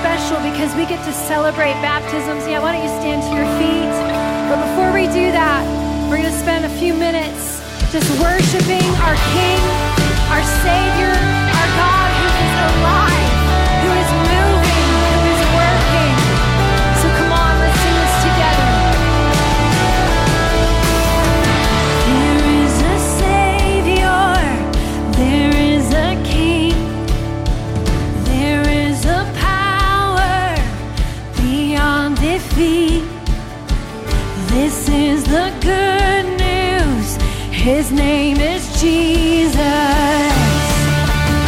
special because we get to celebrate baptisms. Yeah, why don't you stand to your feet? But before we do that, we're going to spend a few minutes just worshiping our King, our Savior, our God who is alive, who is moving, who is working. So come on, let's sing this together. There is a Savior, there is a King, there is a power beyond defeat. This is the good news. His name is Jesus.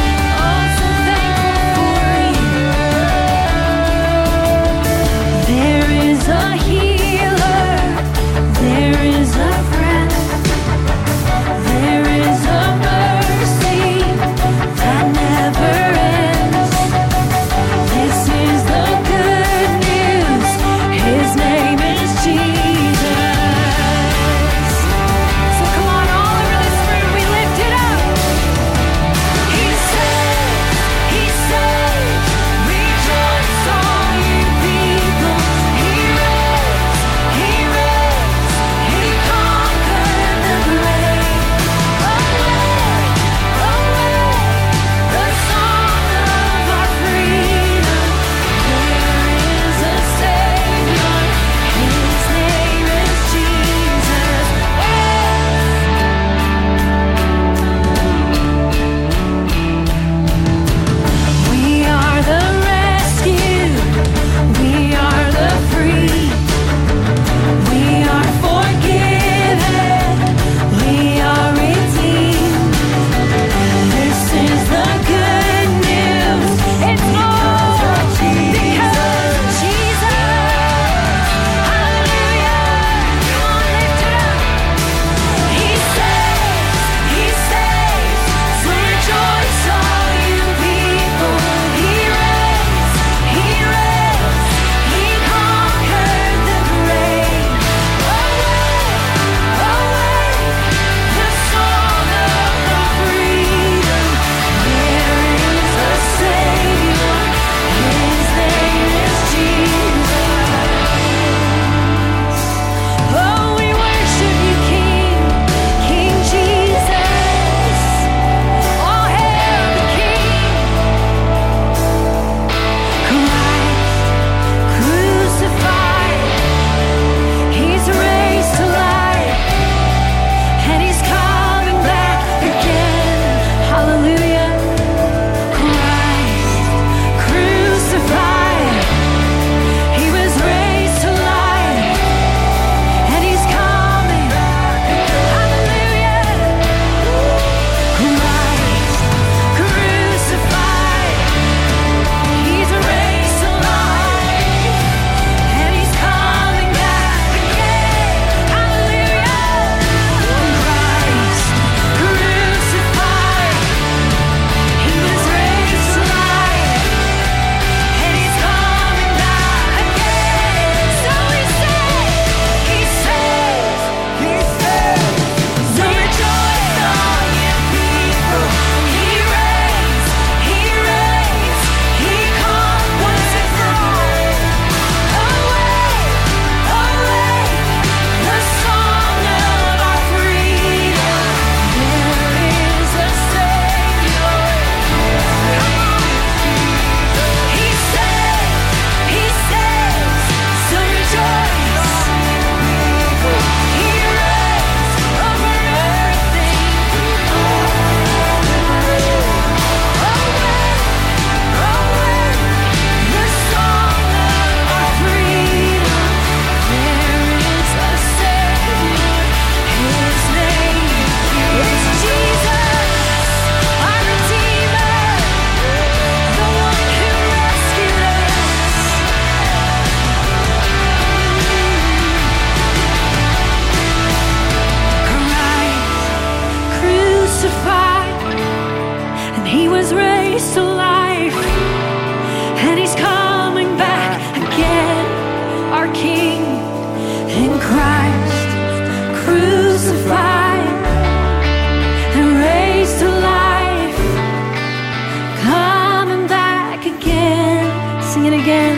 sing it again.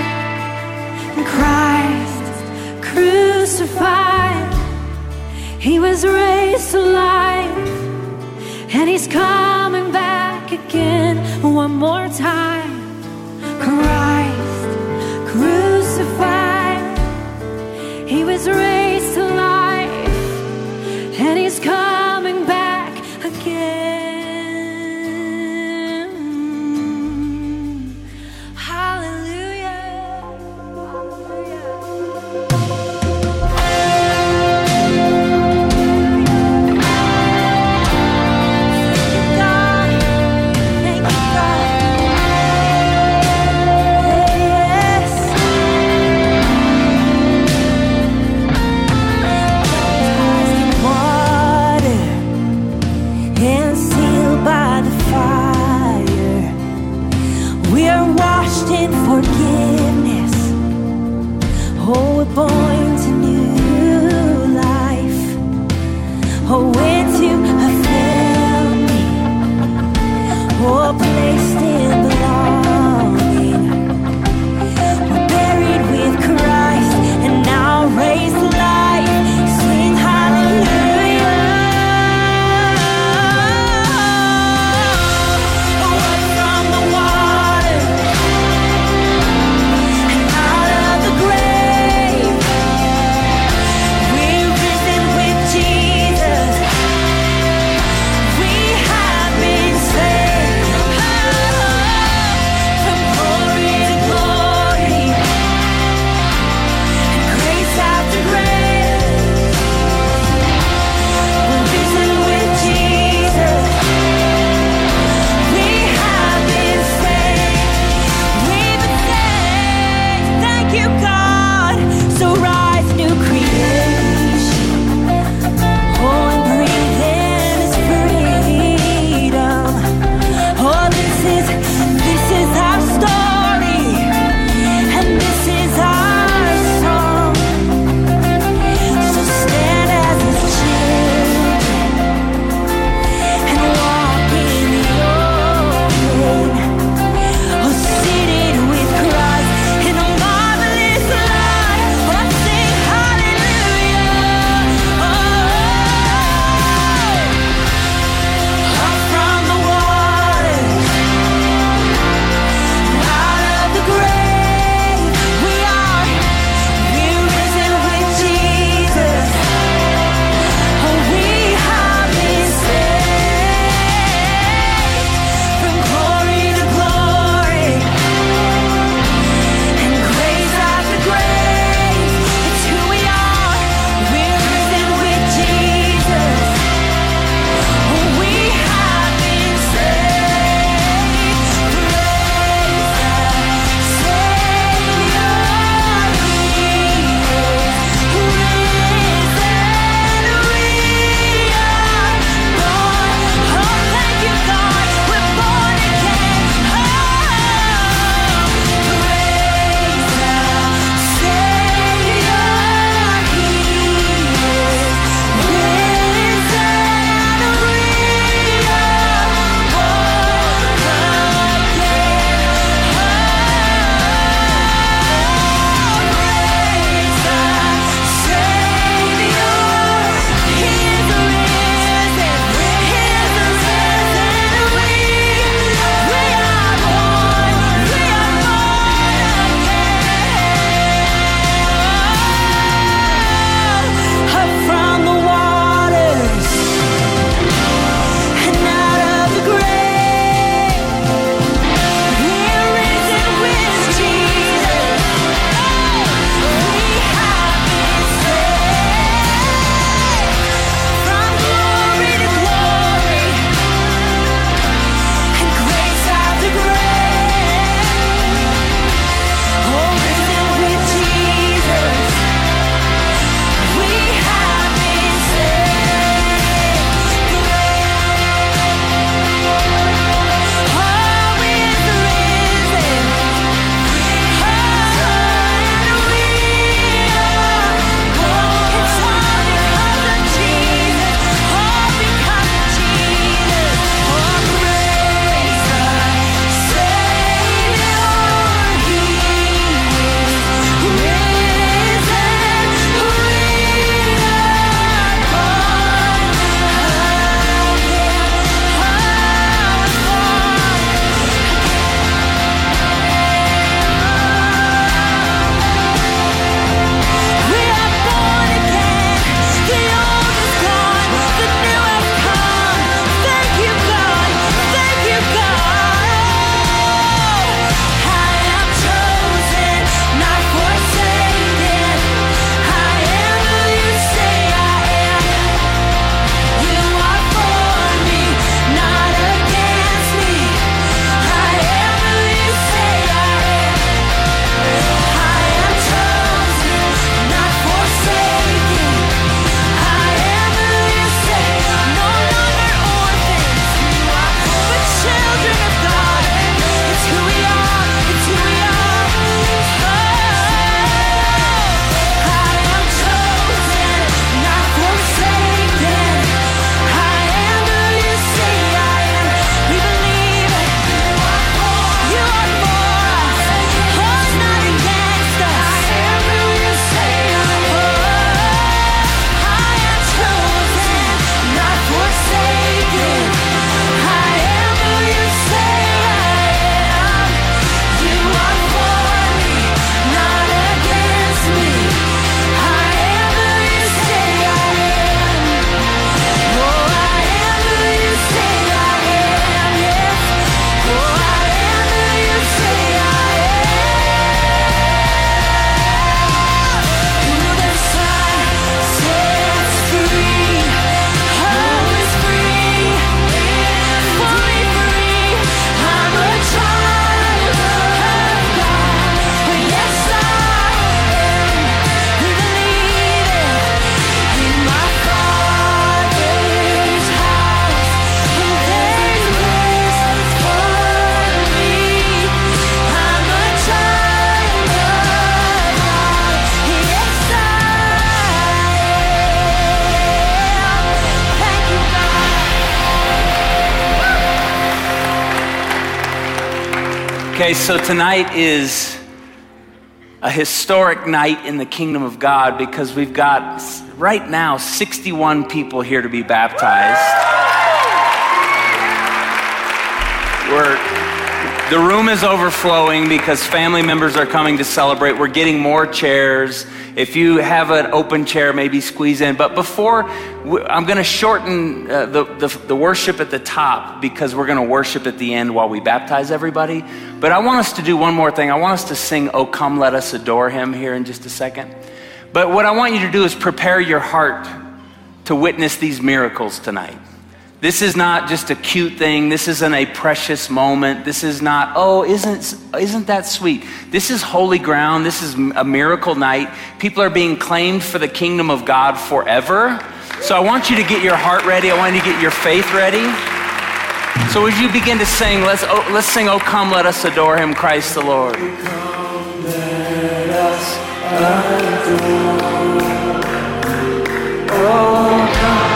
Christ crucified, he was raised to life, and he's coming back again one more time. Christ crucified, he was raised to life, and he's coming back again. Forgiveness, oh, we're born to new life, oh, into a family, oh, placed in belonging. We're buried with Christ and now raised to life. Sing hallelujah. Away from the water, Jesus, we have been saved. Okay, so tonight is a historic night in the kingdom of God because we've got right now 61 people here to be baptized. The room is overflowing because family members are coming to celebrate. We're getting more chairs. If you have an open chair, maybe squeeze in. But before, I'm going to shorten the worship at the top because we're going to worship at the end while we baptize everybody. But I want us to do one more thing. I want us to sing, "Oh, Come, Let Us Adore Him" here in just a second. But what I want you to do is prepare your heart to witness these miracles tonight. This is not just a cute thing. This isn't a precious moment. This is not, oh, isn't that sweet? This is holy ground. This is a miracle night. People are being claimed for the kingdom of God forever. So I want you to get your heart ready. I want you to get your faith ready. So as you begin to sing, let's sing, "Oh, come, let us adore Him, Christ the Lord." Come, let us adore. Oh, come.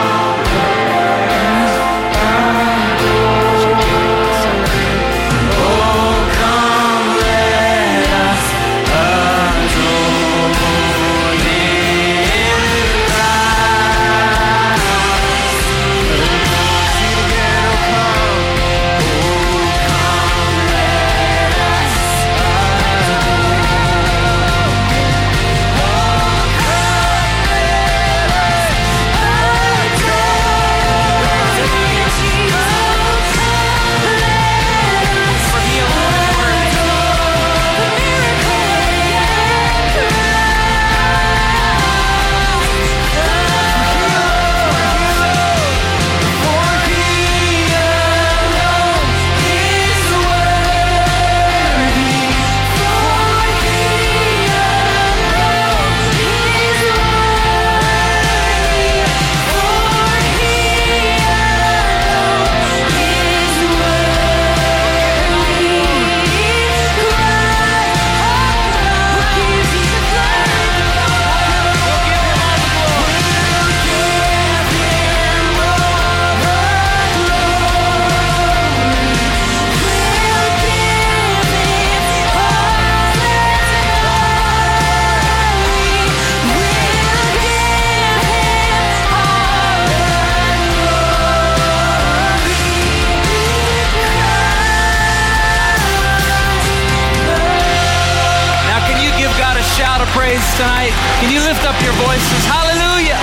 Tonight, can you lift up your voices? Hallelujah!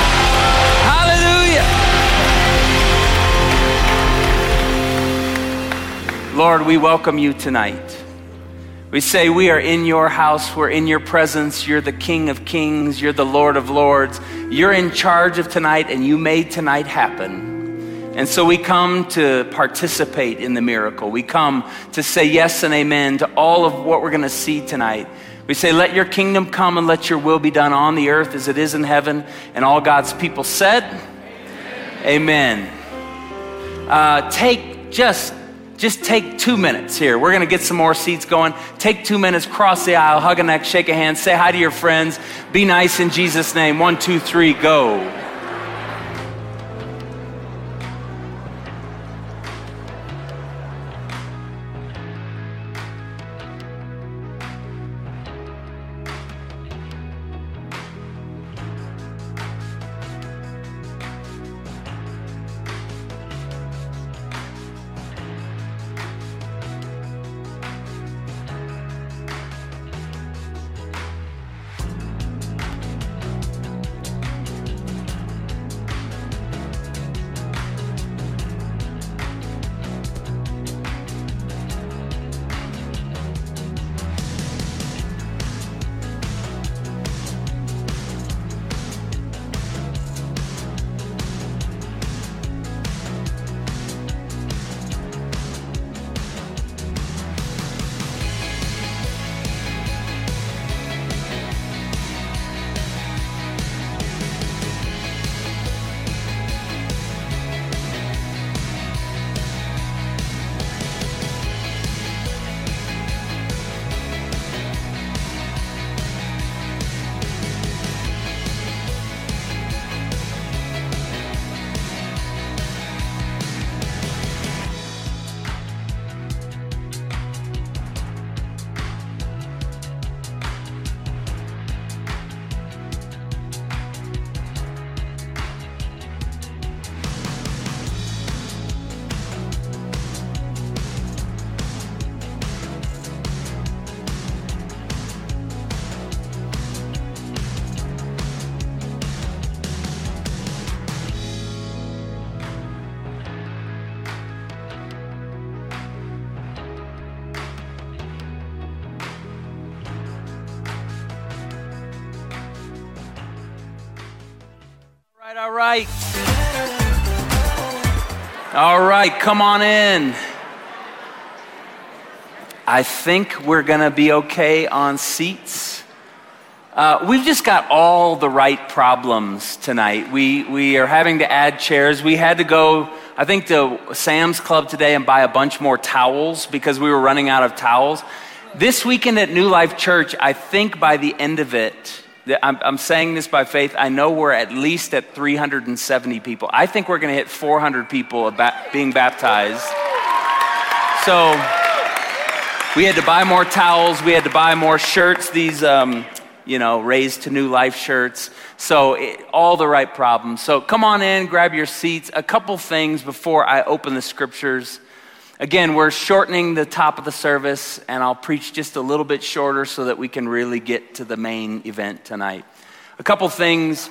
Hallelujah! Lord, we welcome you tonight. We say we are in your house, we're in your presence, you're the King of Kings, you're the Lord of Lords, you're in charge of tonight and you made tonight happen. And so we come to participate in the miracle. We come to say yes and amen to all of what we're going to see tonight. We say, let your kingdom come and let your will be done on the earth as it is in heaven. And all God's people said, amen. Just take 2 minutes here. We're going to get some more seats going. Take 2 minutes, cross the aisle, hug a neck, shake a hand, say hi to your friends. Be nice in Jesus' name. 1, 2, 3, go. All right. All right, come on in. I think we're going to be okay on seats. We've just got all the right problems tonight. We are having to add chairs. We had to go, I think, to Sam's Club today and buy a bunch more towels because we were running out of towels. This weekend at New Life Church, I think by the end of it, I'm saying this by faith, I know we're at least at 370 people. I think we're going to hit 400 people being baptized. So we had to buy more towels. We had to buy more shirts, these, Raised to New Life shirts. So all the right problems. So come on in, grab your seats. A couple things before I open the scriptures. Again, we're shortening the top of the service, and I'll preach just a little bit shorter so that we can really get to the main event tonight. A couple things.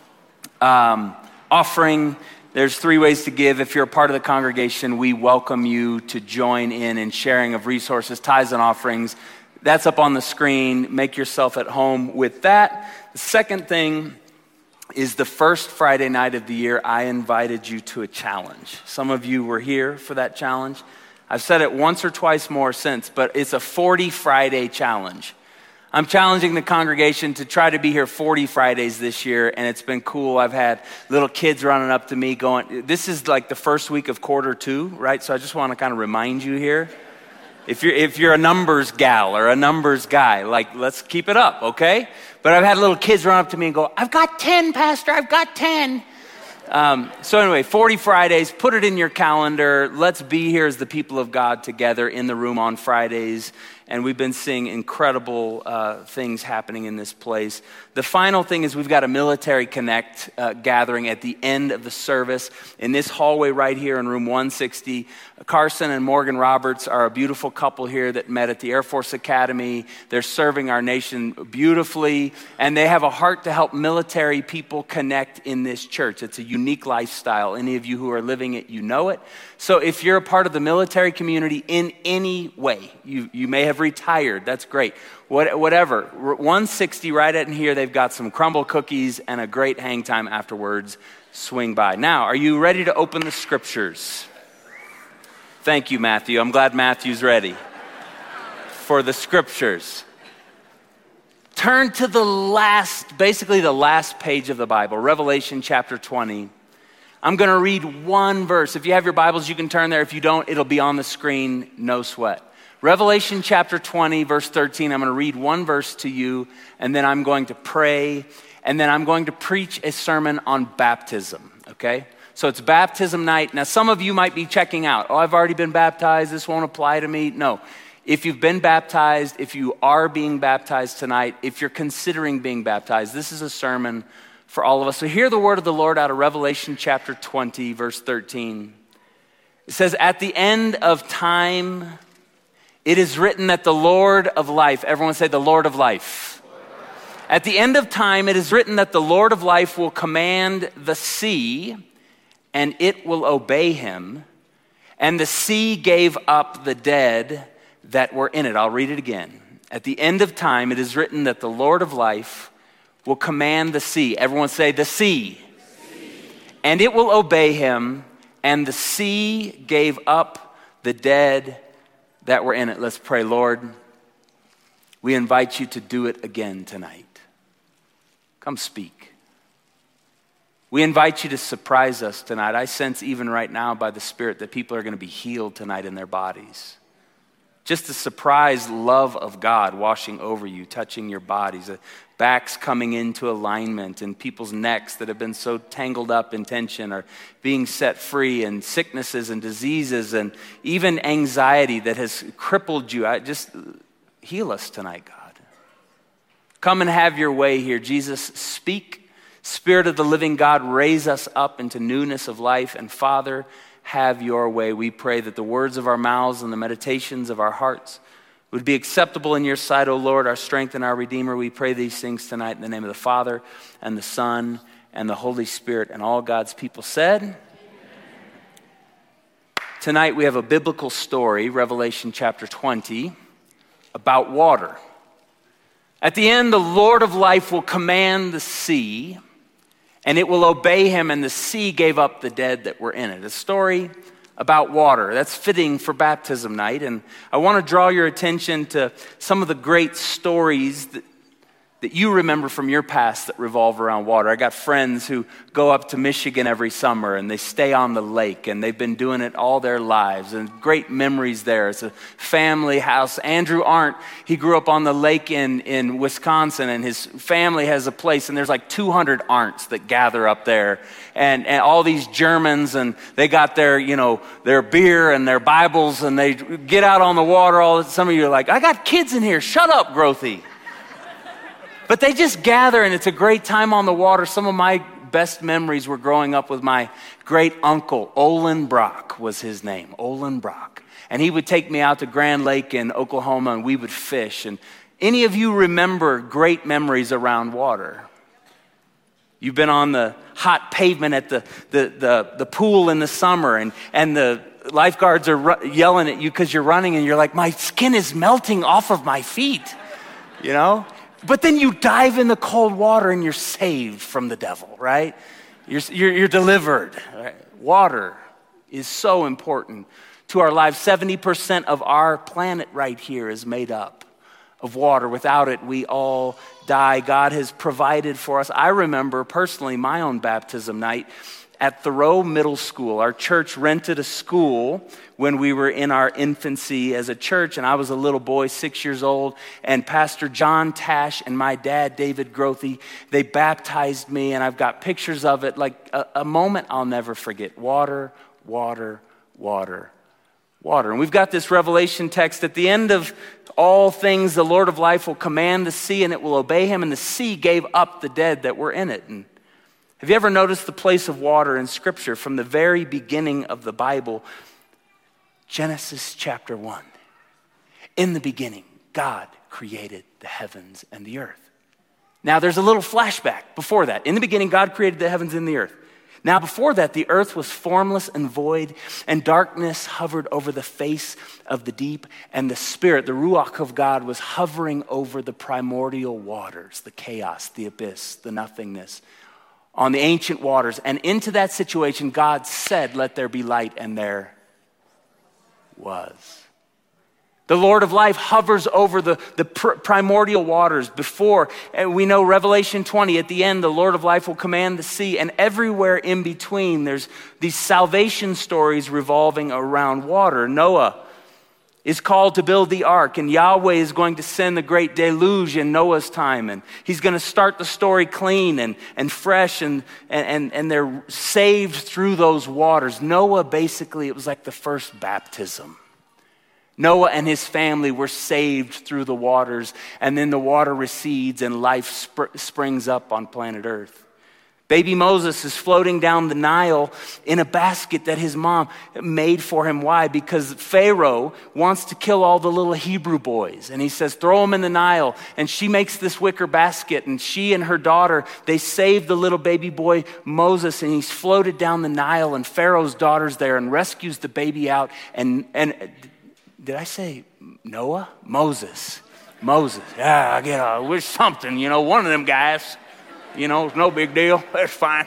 Offering. There's 3 ways to give. If you're a part of the congregation, we welcome you to join in sharing of resources, tithes and offerings. That's up on the screen. Make yourself at home with that. The second thing is the first Friday night of the year, I invited you to a challenge. Some of you were here for that challenge. I've said it once or twice more since, but it's a 40 Friday challenge. I'm challenging the congregation to try to be here 40 Fridays this year, and it's been cool. I've had little kids running up to me going, this is like the first week of quarter 2, right? So I just want to kind of remind you here. If you're a numbers gal or a numbers guy, let's keep it up, okay? But I've had little kids run up to me and go, I've got 10, Pastor, I've got 10. So anyway, 40 Fridays, put it in your calendar. Let's be here as the people of God together in the room on Fridays. And we've been seeing incredible things happening in this place. The final thing is we've got a Military Connect gathering at the end of the service in this hallway right here in room 160. Carson and Morgan Roberts are a beautiful couple here that met at the Air Force Academy. They're serving our nation beautifully, and they have a heart to help military people connect in this church. It's a unique lifestyle. Any of you who are living it, you know it. So if you're a part of the military community in any way, you may have retired, that's great. Whatever, 160 right in here, they've got some crumble cookies and a great hang time afterwards. Swing by. Now, are you ready to open the scriptures? Thank you, Matthew. I'm glad Matthew's ready for the scriptures. Turn to the last page of the Bible, Revelation chapter 20. I'm going to read one verse. If you have your Bibles, you can turn there. If you don't, it'll be on the screen, no sweat. Revelation chapter 20, verse 13. I'm going to read one verse to you, and then I'm going to pray, and then I'm going to preach a sermon on baptism, okay? So it's baptism night. Now, some of you might be checking out. Oh, I've already been baptized. This won't apply to me. No. If you've been baptized, if you are being baptized tonight, if you're considering being baptized, this is a sermon for all of us. So hear the word of the Lord out of Revelation chapter 20, verse 13. It says, at the end of time, it is written that the Lord of life, everyone say the Lord of life. At the end of time, it is written that the Lord of life will command the sea, and it will obey him. And the sea gave up the dead that were in it. I'll read it again. At the end of time, it is written that the Lord of life will command the sea. Everyone say the sea. And it will obey him. And the sea gave up the dead that were in it. Let's pray. Lord, we invite you to do it again tonight. Come speak. We invite you to surprise us tonight. I sense even right now by the Spirit that people are going to be healed tonight in their bodies. Just the surprise love of God washing over you, touching your bodies, backs coming into alignment, and people's necks that have been so tangled up in tension are being set free, and sicknesses and diseases and even anxiety that has crippled you. Just heal us tonight, God. Come and have your way here. Jesus, speak. Spirit of the living God, raise us up into newness of life. And Father, have your way. We pray that the words of our mouths and the meditations of our hearts would be acceptable in your sight, O Lord, our strength and our Redeemer. We pray these things tonight in the name of the Father and the Son and the Holy Spirit. And all God's people said, amen. Tonight we have a biblical story, Revelation chapter 20, about water. At the end, the Lord of life will command the sea, and it will obey him, and the sea gave up the dead that were in it. A story about water. That's fitting for baptism night. And I want to draw your attention to some of the great stories that you remember from your past that revolve around water. I got friends who go up to Michigan every summer and they stay on the lake, and they've been doing it all their lives, and great memories there. It's a family house. Andrew Arndt, he grew up on the lake in Wisconsin, and his family has a place, and there's like 200 Arndts that gather up there, and all these Germans, and they got their beer and their Bibles, and they get out on the water. Some of you are like, I got kids in here, shut up, Grothy. But they just gather, and it's a great time on the water. Some of my best memories were growing up with my great uncle. Olin Brock was his name, Olin Brock. And he would take me out to Grand Lake in Oklahoma, and we would fish. And any of you remember great memories around water? You've been on the hot pavement at the pool in the summer, and the lifeguards are yelling at you because you're running, and you're like, my skin is melting off of my feet, you know? But then you dive in the cold water and you're saved from the devil, right? You're delivered. Right? Water is so important to our lives. 70% of our planet right here is made up of water. Without it, we all die. God has provided for us. I remember personally my own baptism night at Thoreau Middle School. Our church rented a school when we were in our infancy as a church, and I was a little boy, 6 years old, and Pastor John Tash and my dad, David Grothy, they baptized me, and I've got pictures of it, like a moment I'll never forget. Water, water, water, water. And we've got this Revelation text at the end of all things, the Lord of life will command the sea, and it will obey him, and the sea gave up the dead that were in it. And have you ever noticed the place of water in Scripture from the very beginning of the Bible? Genesis chapter 1. In the beginning, God created the heavens and the earth. Now there's a little flashback before that. In the beginning, God created the heavens and the earth. Now before that, the earth was formless and void, and darkness hovered over the face of the deep, and the Spirit, the Ruach of God, was hovering over the primordial waters, the chaos, the abyss, the nothingness, on the ancient waters. And into that situation, God said, let there be light, and there was. The Lord of life hovers over the primordial waters before. And we know Revelation 20, at the end, the Lord of life will command the sea. And everywhere in between, there's these salvation stories revolving around water. Noah is called to build the ark, and Yahweh is going to send the great deluge in Noah's time, and he's going to start the story clean and fresh, and they're saved through those waters. Noah, basically, it was like the first baptism. Noah and his family were saved through the waters, and then the water recedes and life springs up on planet Earth. Baby Moses is floating down the Nile in a basket that his mom made for him. Why? Because Pharaoh wants to kill all the little Hebrew boys. And he says, throw them in the Nile. And she makes this wicker basket. And she and her daughter, they save the little baby boy Moses. And he's floated down the Nile. And Pharaoh's daughter's there and rescues the baby out. And did I say Noah? Moses. Yeah, I wish something, one of them guys. No big deal. That's fine.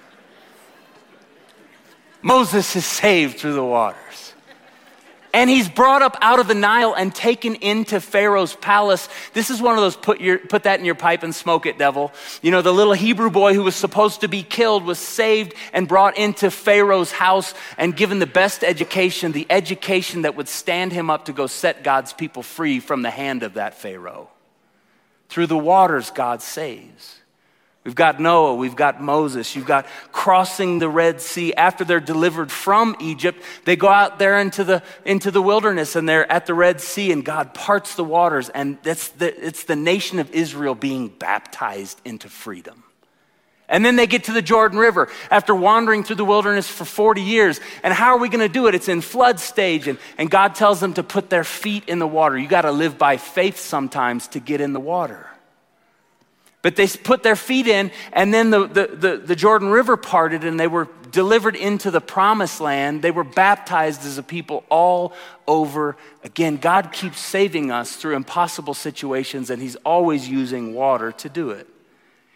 Moses is saved through the waters. And he's brought up out of the Nile and taken into Pharaoh's palace. This is one of those put that in your pipe and smoke it, devil. The little Hebrew boy who was supposed to be killed was saved and brought into Pharaoh's house and given the best education, the education that would stand him up to go set God's people free from the hand of that Pharaoh. Through the waters, God saves. We've got Noah, we've got Moses, you've got crossing the Red Sea. After they're delivered from Egypt, they go out there into the wilderness, and they're at the Red Sea, and God parts the waters, and it's the nation of Israel being baptized into freedom. And then they get to the Jordan River after wandering through the wilderness for 40 years. And how are we going to do it? It's in flood stage, and God tells them to put their feet in the water. You got to live by faith sometimes to get in the water. But they put their feet in, and then the Jordan River parted, and they were delivered into the promised land. They were baptized as a people all over again. God keeps saving us through impossible situations, and he's always using water to do it.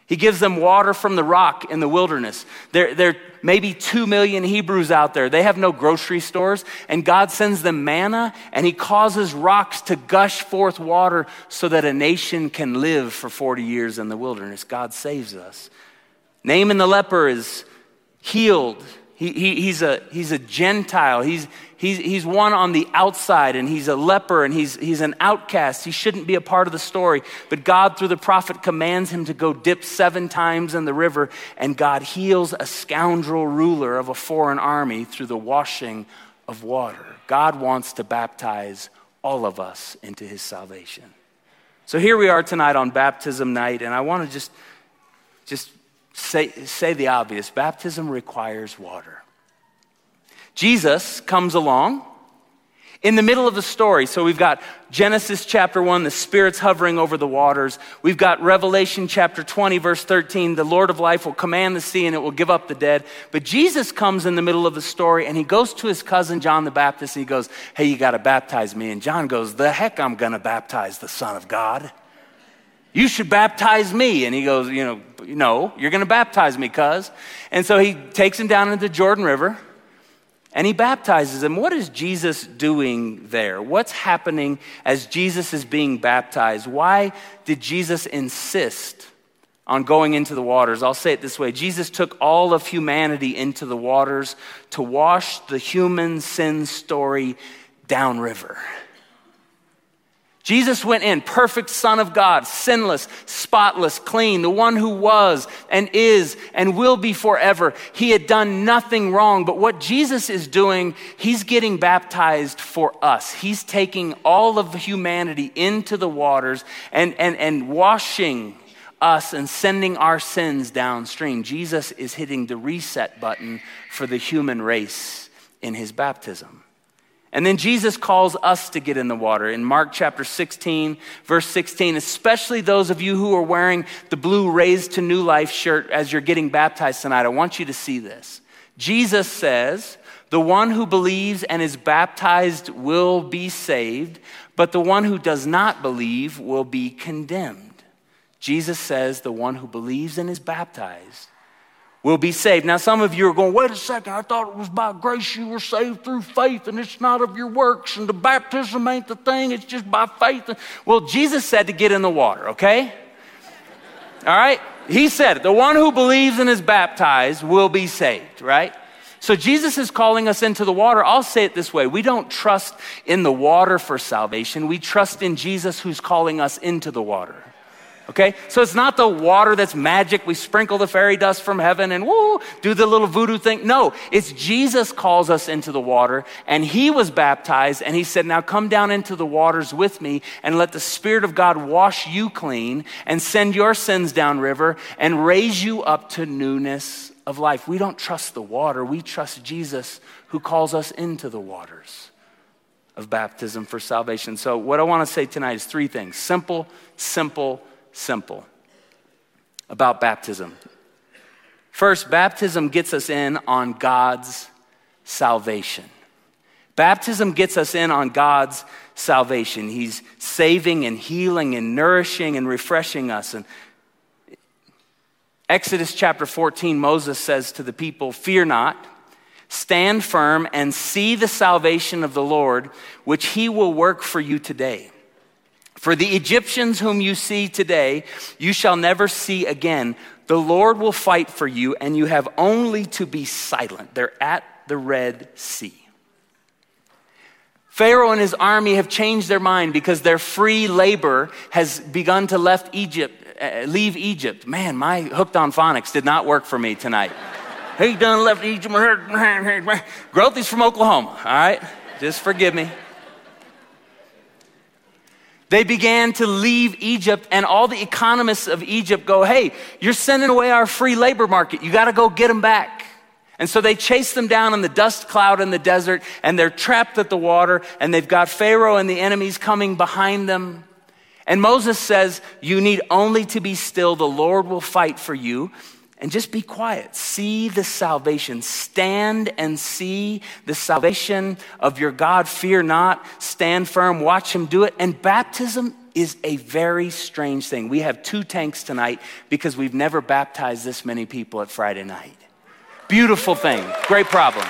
He gives them water from the rock in the wilderness. There may be 2 million Hebrews out there. They have no grocery stores, and God sends them manna, and he causes rocks to gush forth water so that a nation can live for 40 years in the wilderness. God saves us. Naaman the leper is healed. He's a Gentile. He's one on the outside, and he's a leper, and he's an outcast. He shouldn't be a part of the story. But God, through the prophet, commands him to go dip 7 times in the river, and God heals a scoundrel ruler of a foreign army through the washing of water. God wants to baptize all of us into his salvation. So here we are tonight on baptism night, and I want to just say the obvious. Baptism requires water. Jesus comes along in the middle of the story. So we've got Genesis chapter 1, the Spirit's hovering over the waters. We've got Revelation chapter 20, verse 13, the Lord of life will command the sea and it will give up the dead. But Jesus comes in the middle of the story, and he goes to his cousin John the Baptist, and he goes, hey, you got to baptize me. And John goes, the heck I'm going to baptize the Son of God. You should baptize me. And he goes, no, you're going to baptize me, cuz. And so he takes him down into the Jordan River, and he baptizes him. What is Jesus doing there? What's happening as Jesus is being baptized? Why did Jesus insist on going into the waters? I'll say it this way. Jesus took all of humanity into the waters to wash the human sin story downriver. Jesus went in, perfect Son of God, sinless, spotless, clean, the one who was and is and will be forever. He had done nothing wrong, but what Jesus is doing, he's getting baptized for us. He's taking all of humanity into the waters and washing us and sending our sins downstream. Jesus is hitting the reset button for the human race in his baptism. And then Jesus calls us to get in the water. In Mark chapter 16, verse 16, especially those of you who are wearing the blue Raised to New Life shirt as you're getting baptized tonight, I want you to see this. Jesus says, the one who believes and is baptized will be saved, but the one who does not believe will be condemned. Jesus says the one who believes and is baptized will be saved. Now, some of you are going, wait a second, I thought it was by grace you were saved through faith, and it's not of your works, and the baptism ain't the thing, it's just by faith. Well, Jesus said to get in the water, okay? All right? He said, the one who believes and is baptized will be saved, right? So Jesus is calling us into the water. I'll say it this way. We don't trust in the water for salvation. We trust in Jesus who's calling us into the water. Okay, so it's not the water that's magic. We sprinkle the fairy dust from heaven and woo, do the little voodoo thing. No, it's Jesus calls us into the water, and he was baptized, and he said, now come down into the waters with me and let the Spirit of God wash you clean and send your sins downriver and raise you up to newness of life. We don't trust the water. We trust Jesus who calls us into the waters of baptism for salvation. So what I want to say tonight is 3 things. Simple about baptism. First, baptism gets us in on God's salvation. Baptism gets us in on God's salvation. He's saving and healing and nourishing and refreshing us. And Exodus chapter 14, Moses says to the people, fear not, stand firm and see the salvation of the Lord, which he will work for you today. For the Egyptians whom you see today, you shall never see again. The Lord will fight for you, and you have only to be silent. They're at the Red Sea. Pharaoh and his army have changed their mind because their free labor has begun to leave Egypt. Man, my hooked on phonics did not work for me tonight. He done left Egypt. Growthy's from Oklahoma, all right? Just forgive me. They began to leave Egypt, and all the economists of Egypt go, hey, you're sending away our free labor market. You got to go get them back. And so they chase them down in the dust cloud in the desert, and they're trapped at the water, and they've got Pharaoh and the enemies coming behind them. And Moses says, you need only to be still. The Lord will fight for you. And just be quiet. See the salvation. Stand and see the salvation of your God. Fear not. Stand firm. Watch him do it. And baptism is a very strange thing. We have 2 tanks tonight because we've never baptized this many people at Friday night. Beautiful thing, great problem.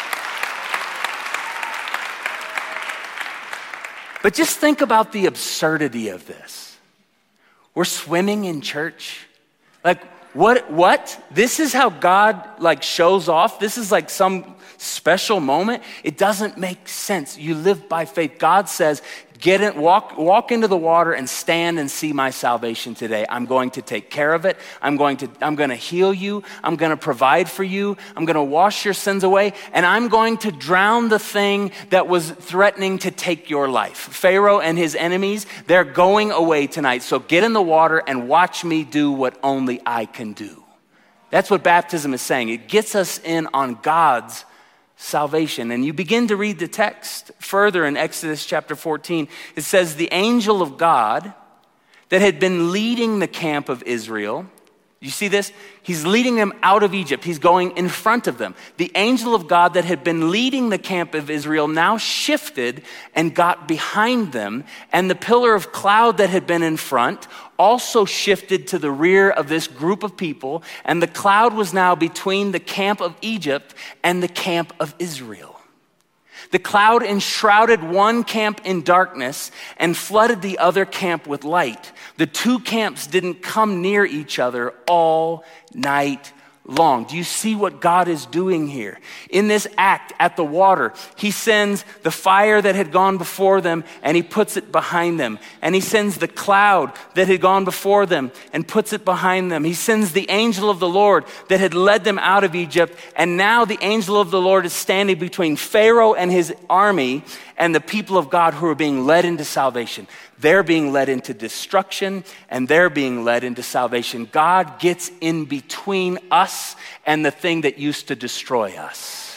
But just think about the absurdity of this. We're swimming in church. Like, what? This is how God shows off? This is like some special moment? It doesn't make sense. You live by faith. God says, get in, walk into the water and stand and see my salvation today. I'm going to take care of it. I'm going to heal you. I'm going to provide for you. I'm going to wash your sins away. And I'm going to drown the thing that was threatening to take your life. Pharaoh and his enemies, they're going away tonight. So get in the water and watch me do what only I can do. That's what baptism is saying. It gets us in on God's salvation. And you begin to read the text further in Exodus chapter 14. It says, the angel of God that had been leading the camp of Israel, you see this? He's leading them out of Egypt. He's going in front of them. The angel of God that had been leading the camp of Israel now shifted and got behind them. And the pillar of cloud that had been in front also shifted to the rear of this group of people. And the cloud was now between the camp of Egypt and the camp of Israel. The cloud enshrouded one camp in darkness and flooded the other camp with light. The 2 camps didn't come near each other all night long. Do you see what God is doing here? In this act at the water, he sends the fire that had gone before them and he puts it behind them. And he sends the cloud that had gone before them and puts it behind them. He sends the angel of the Lord that had led them out of Egypt. And now the angel of the Lord is standing between Pharaoh and his army and the people of God who are being led into salvation. They're being led into destruction and they're being led into salvation. God gets in between us and the thing that used to destroy us.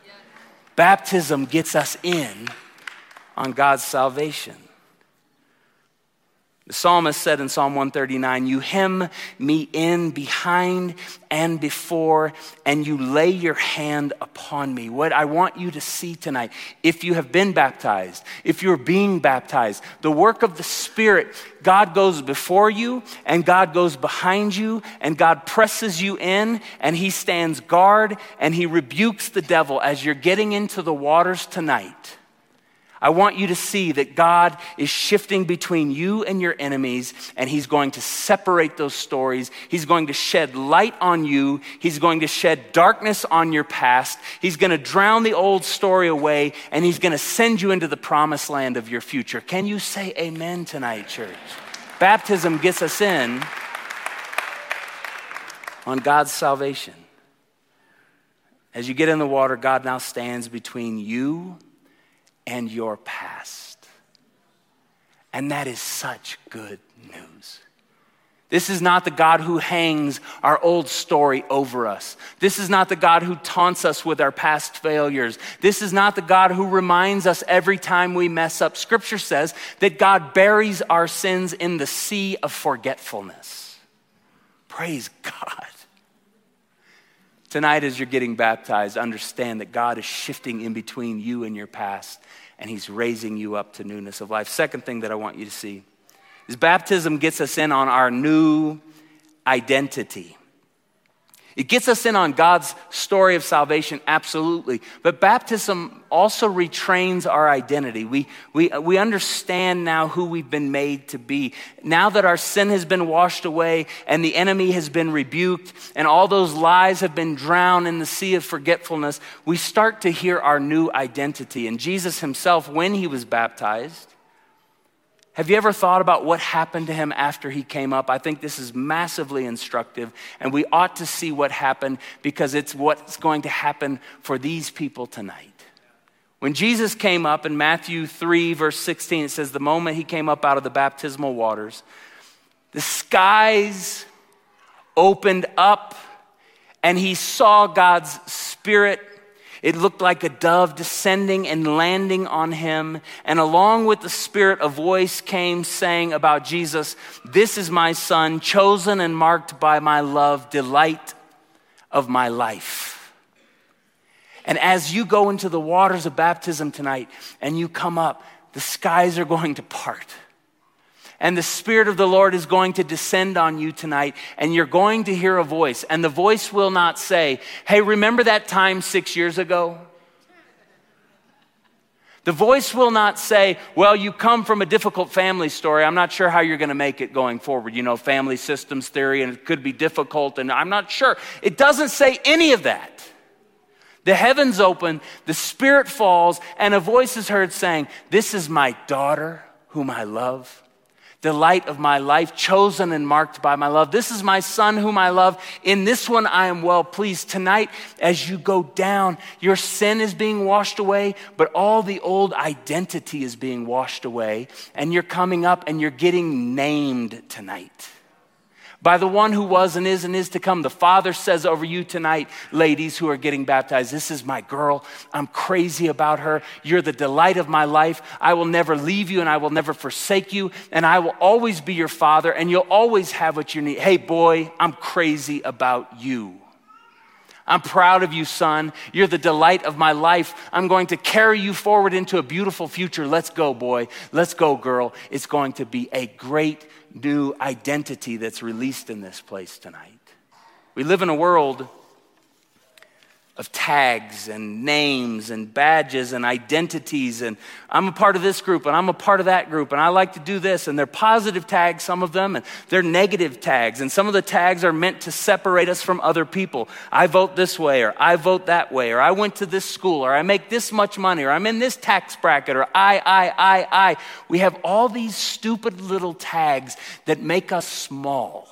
Baptism gets us in on God's salvation. The psalmist said in Psalm 139, you hem me in behind and before, and you lay your hand upon me. What I want you to see tonight, if you have been baptized, if you're being baptized, the work of the Spirit, God goes before you and God goes behind you and God presses you in and he stands guard and he rebukes the devil as you're getting into the waters tonight. I want you to see that God is shifting between you and your enemies, and he's going to separate those stories. He's going to shed light on you. He's going to shed darkness on your past. He's going to drown the old story away, and he's going to send you into the promised land of your future. Can you say amen tonight, church? Baptism gets us in on God's salvation. As you get in the water, God now stands between you and your past. And that is such good news. This is not the God who hangs our old story over us. This is not the God who taunts us with our past failures. This is not the God who reminds us every time we mess up. Scripture says that God buries our sins in the sea of forgetfulness. Praise God. Tonight, as you're getting baptized, understand that God is shifting in between you and your past, and he's raising you up to newness of life. Second thing that I want you to see is baptism gets us in on our new identity. It gets us in on God's story of salvation, absolutely. But baptism also retrains our identity. We understand now who we've been made to be. Now that our sin has been washed away and the enemy has been rebuked and all those lies have been drowned in the sea of forgetfulness, we start to hear our new identity. And Jesus himself, when he was baptized, have you ever thought about what happened to him after he came up? I think this is massively instructive, and we ought to see what happened because it's what's going to happen for these people tonight. When Jesus came up in Matthew 3, verse 16, it says, the moment he came up out of the baptismal waters, the skies opened up and he saw God's Spirit. It looked like a dove descending and landing on him. And along with the Spirit, a voice came saying about Jesus, this is my Son, chosen and marked by my love, delight of my life. And as you go into the waters of baptism tonight and you come up, the skies are going to part. And the Spirit of the Lord is going to descend on you tonight, and you're going to hear a voice. And the voice will not say, hey, remember that time 6 years ago? The voice will not say, well, you come from a difficult family story. I'm not sure how you're going to make it going forward. You know, family systems theory, and it could be difficult, and I'm not sure. It doesn't say any of that. The heavens open, the Spirit falls, and a voice is heard saying, this is my daughter whom I love, the light of my life, chosen and marked by my love. This is my Son whom I love. In this one I am well pleased. Tonight, as you go down, your sin is being washed away, but all the old identity is being washed away, and you're coming up and you're getting named tonight by the one who was and is to come. The Father says over you tonight, ladies who are getting baptized, this is my girl. I'm crazy about her. You're the delight of my life. I will never leave you and I will never forsake you, and I will always be your father, and you'll always have what you need. Hey boy, I'm crazy about you. I'm proud of you, son. You're the delight of my life. I'm going to carry you forward into a beautiful future. Let's go, boy. Let's go, girl. It's going to be a great new identity that's released in this place tonight. We live in a world of tags and names and badges and identities, and I'm a part of this group and I'm a part of that group and I like to do this, and they're positive tags, some of them, and they're negative tags, and some of the tags are meant to separate us from other people. I vote this way, or I vote that way, or I went to this school, or I make this much money, or I'm in this tax bracket, or I. We have all these stupid little tags that make us small.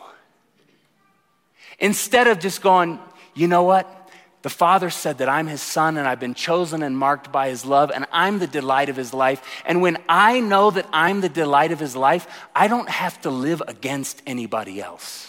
Instead of just going, you know what? The Father said that I'm his son, and I've been chosen and marked by his love, and I'm the delight of his life. And when I know that I'm the delight of his life, I don't have to live against anybody else.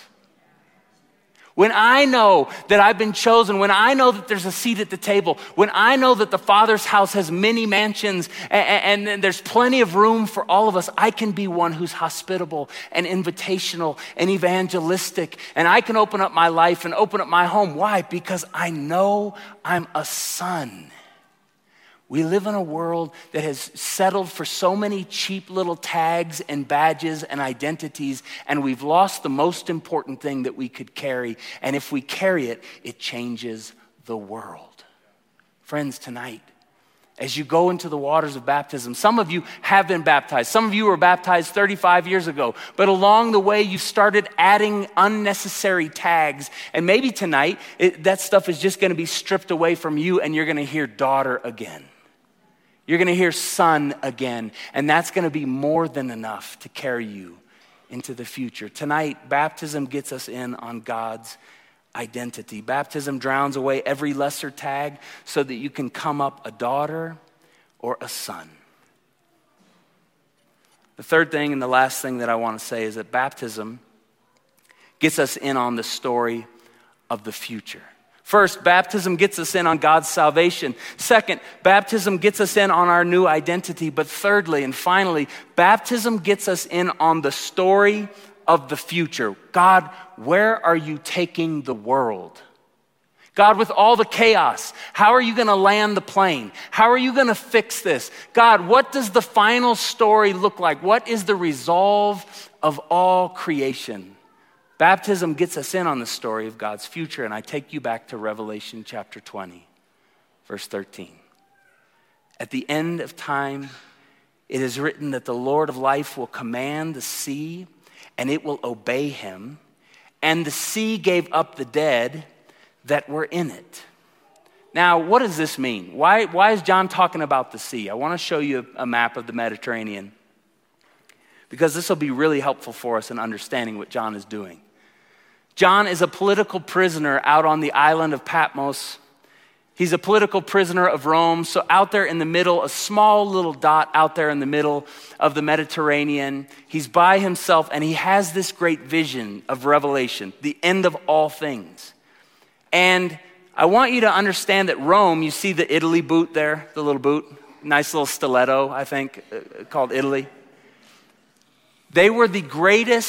When I know that I've been chosen, when I know that there's a seat at the table, when I know that the Father's house has many mansions and there's plenty of room for all of us, I can be one who's hospitable and invitational and evangelistic, and I can open up my life and open up my home. Why? Because I know I'm a son. We live in a world that has settled for so many cheap little tags and badges and identities, and we've lost the most important thing that we could carry. And if we carry it, it changes the world. Friends, tonight, as you go into the waters of baptism, some of you have been baptized. Some of you were baptized 35 years ago. But along the way, you started adding unnecessary tags. And maybe tonight, that stuff is just going to be stripped away from you, and you're going to hear daughter again. You're going to hear son again, and that's going to be more than enough to carry you into the future. Tonight, baptism gets us in on God's identity. Baptism drowns away every lesser tag so that you can come up a daughter or a son. The third thing and the last thing that I want to say is that baptism gets us in on the story of the future. First, baptism gets us in on God's salvation. Second, baptism gets us in on our new identity. But thirdly and finally, baptism gets us in on the story of the future. God, where are you taking the world? God, with all the chaos, how are you going to land the plane? How are you going to fix this? God, what does the final story look like? What is the resolve of all creation? Baptism gets us in on the story of God's future, and I take you back to Revelation chapter 20, verse 13. At the end of time, it is written that the Lord of life will command the sea, and it will obey him, and the sea gave up the dead that were in it. Now, what does this mean? Why is John talking about the sea? I want to show you a map of the Mediterranean, because this will be really helpful for us in understanding what John is doing. John is a political prisoner out on the island of Patmos. He's a political prisoner of Rome. So out there in the middle, a small little dot out there in the middle of the Mediterranean, he's by himself, and he has this great vision of Revelation, the end of all things. And I want you to understand that Rome, you see the Italy boot there, the little boot, nice little stiletto, I think, called Italy. They were the greatest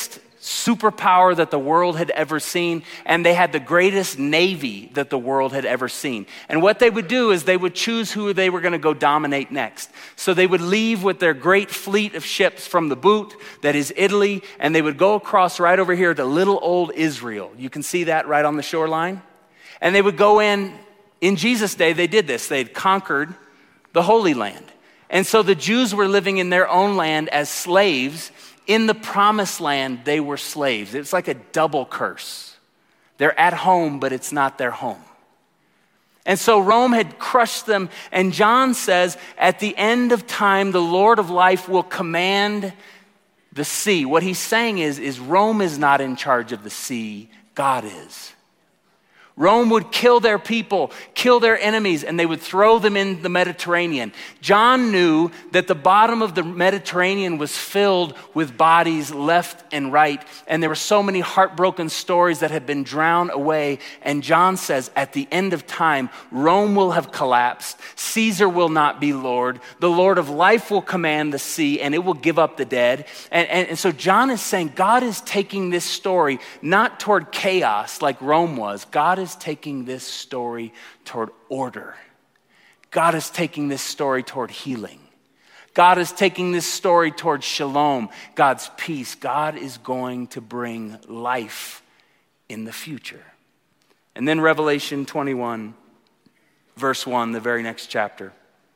superpower that the world had ever seen, and they had the greatest navy that the world had ever seen. And what they would do is they would choose who they were going to go dominate next. So they would leave with their great fleet of ships from the boot, that is Italy, and they would go across right over here to little old Israel. You can see that right on the shoreline. And they would go in Jesus' day, they did this. They'd conquered the Holy Land. And so the Jews were living in their own land as slaves. In the promised land, they were slaves. It's like a double curse. They're at home, but it's not their home. And so Rome had crushed them. And John says, at the end of time, the Lord of life will command the sea. What he's saying is Rome is not in charge of the sea. God is. Rome would kill their people, kill their enemies, and they would throw them in the Mediterranean. John knew that the bottom of the Mediterranean was filled with bodies left and right, and there were so many heartbroken stories that had been drowned away. And John says, at the end of time, Rome will have collapsed. Caesar will not be Lord. The Lord of life will command the sea, and it will give up the dead. And so John is saying God is taking this story not toward chaos like Rome was. God is taking this story toward order. God is taking this story toward healing. God is taking this story toward shalom, God's peace. God is going to bring life in the future. And then Revelation 21, verse 1, the very next chapter.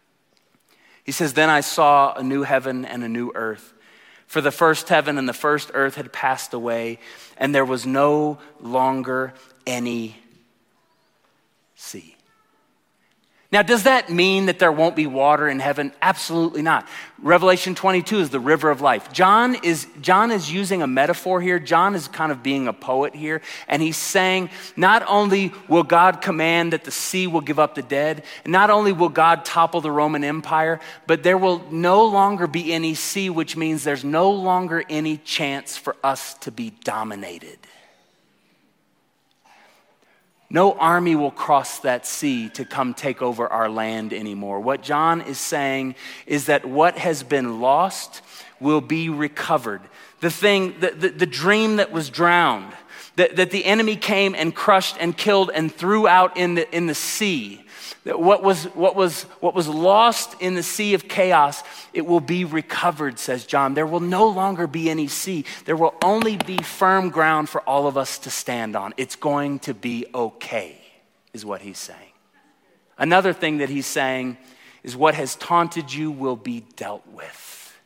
He says, then I saw a new heaven and a new earth. For the first heaven and the first earth had passed away, and there was no longer any sea. Now, does that mean that there won't be water in heaven? Absolutely not. Revelation 22 is the river of life. John is using a metaphor here. John is kind of being a poet here. And he's saying, not only will God command that the sea will give up the dead, and not only will God topple the Roman Empire, but there will no longer be any sea, which means there's no longer any chance for us to be dominated. No army will cross that sea to come take over our land anymore. What John is saying is that what has been lost will be recovered. The dream that was drowned, that the enemy came and crushed and killed and threw out in the sea. That what was lost in the sea of chaos, it will be recovered, says John. There will no longer be any sea. There will only be firm ground for all of us to stand on. It's going to be okay, is what he's saying. Another thing that he's saying is what has taunted you will be dealt with.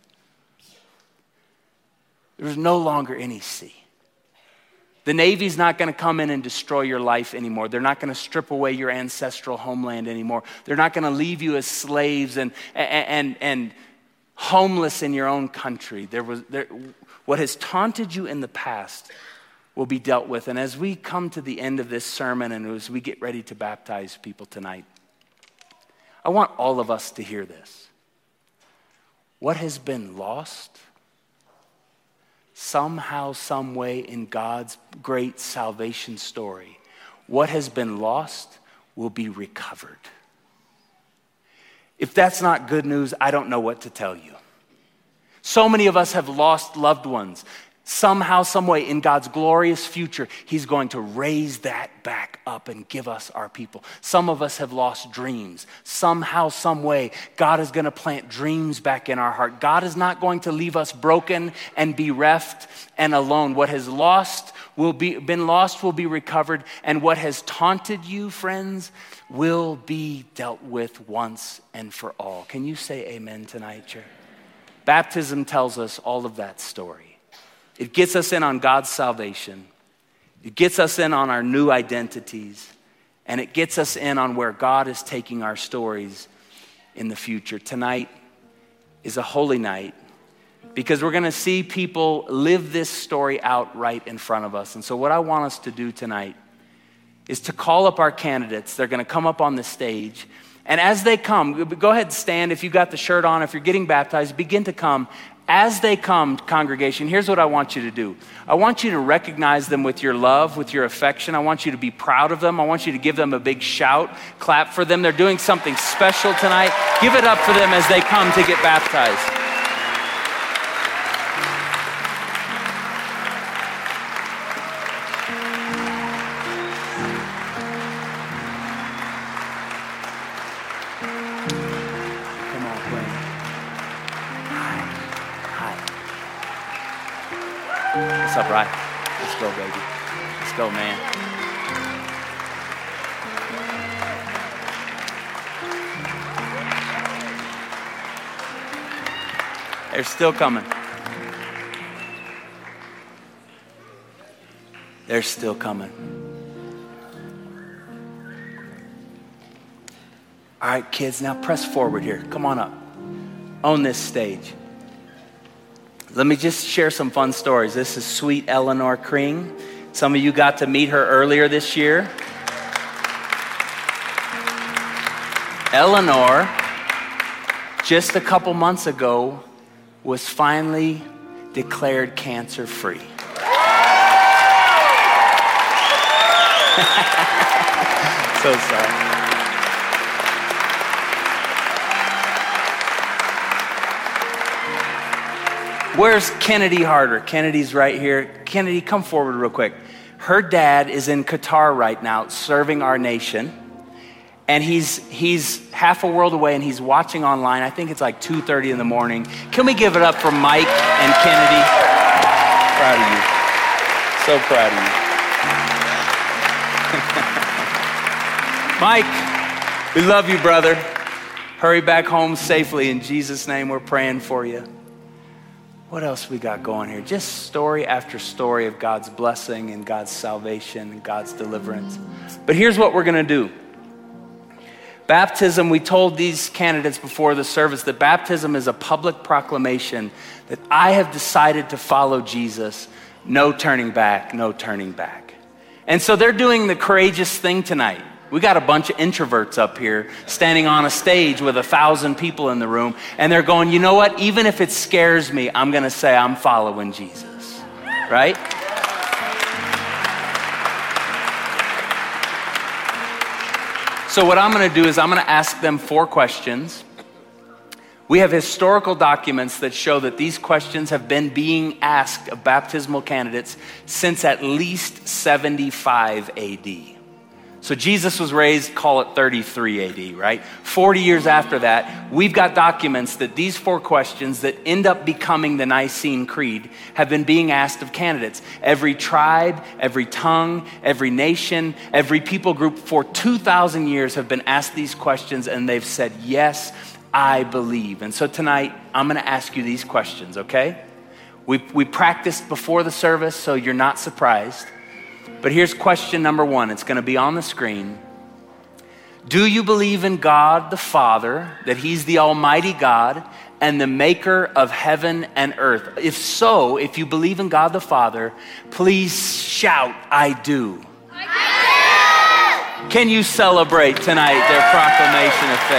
There's no longer any sea. The Navy's not going to come in and destroy your life anymore. They're not going to strip away your ancestral homeland anymore. They're not going to leave you as slaves and homeless in your own country. What has taunted you in the past will be dealt with. And as we come to the end of this sermon and as we get ready to baptize people tonight, I want all of us to hear this. What has been lost, somehow, some way in God's great salvation story, what has been lost will be recovered. If that's not good news, I don't know what to tell you. So many of us have lost loved ones. Somehow, some way in God's glorious future, he's going to raise that back up and give us our people. Some of us have lost dreams. Somehow, some way, God is going to plant dreams back in our heart. God is not going to leave us broken and bereft and alone. What has been lost will be recovered, and what has taunted you, friends, will be dealt with once and for all. Can you say amen tonight, church? Baptism tells us all of that story. It gets us in on God's salvation. It gets us in on our new identities. And it gets us in on where God is taking our stories in the future. Tonight is a holy night because we're going to see people live this story out right in front of us. And so what I want us to do tonight is to call up our candidates. They're going to come up on the stage. And as they come, go ahead and stand. If you've got the shirt on, if you're getting baptized, begin to come. As they come, congregation, here's what I want you to do. I want you to recognize them with your love, with your affection. I want you to be proud of them. I want you to give them a big shout, clap for them. They're doing something special tonight. Give it up for them as they come to get baptized. What's up, Ryan? Let's go, baby. Let's go, man. They're still coming. They're still coming. All right, kids, now press forward here. Come on up. Own this stage. Let me just share some fun stories. This is sweet Eleanor Kring. Some of you got to meet her earlier this year. Eleanor, just a couple months ago, was finally declared cancer-free. So sorry. Where's Kennedy Harder? Kennedy's right here. Kennedy, come forward real quick. Her dad is in Qatar right now serving our nation. And he's half a world away and he's watching online. I think it's like 2:30 in the morning. Can we give it up for Mike and Kennedy? Proud of you. So proud of you. Mike, we love you, brother. Hurry back home safely. In Jesus' name, we're praying for you. What else we got going here? Just story after story of God's blessing and God's salvation and God's deliverance. But here's what we're going to do. Baptism, we told these candidates before the service that baptism is a public proclamation that I have decided to follow Jesus. No turning back, no turning back. And so they're doing the courageous thing tonight. We got a bunch of introverts up here standing on a stage with 1,000 people in the room, and they're going, you know what? Even if it scares me, I'm going to say I'm following Jesus, right? So what I'm going to do is I'm going to ask them 4 questions. We have historical documents that show that these questions have been being asked of baptismal candidates since at least 75 AD. So Jesus was raised, call it 33 AD, right? 40 years after that, we've got documents that these 4 questions that end up becoming the Nicene Creed have been being asked of candidates. Every tribe, every tongue, every nation, every people group for 2,000 years have been asked these questions and they've said, yes, I believe. And so tonight, I'm gonna ask you these questions, okay? We practiced before the service, so you're not surprised. But here's question number 1. It's going to be on the screen. Do you believe in God the Father, that he's the Almighty God and the maker of heaven and earth? If so, if you believe in God the Father, please shout, I do. I do. Can you celebrate tonight their proclamation of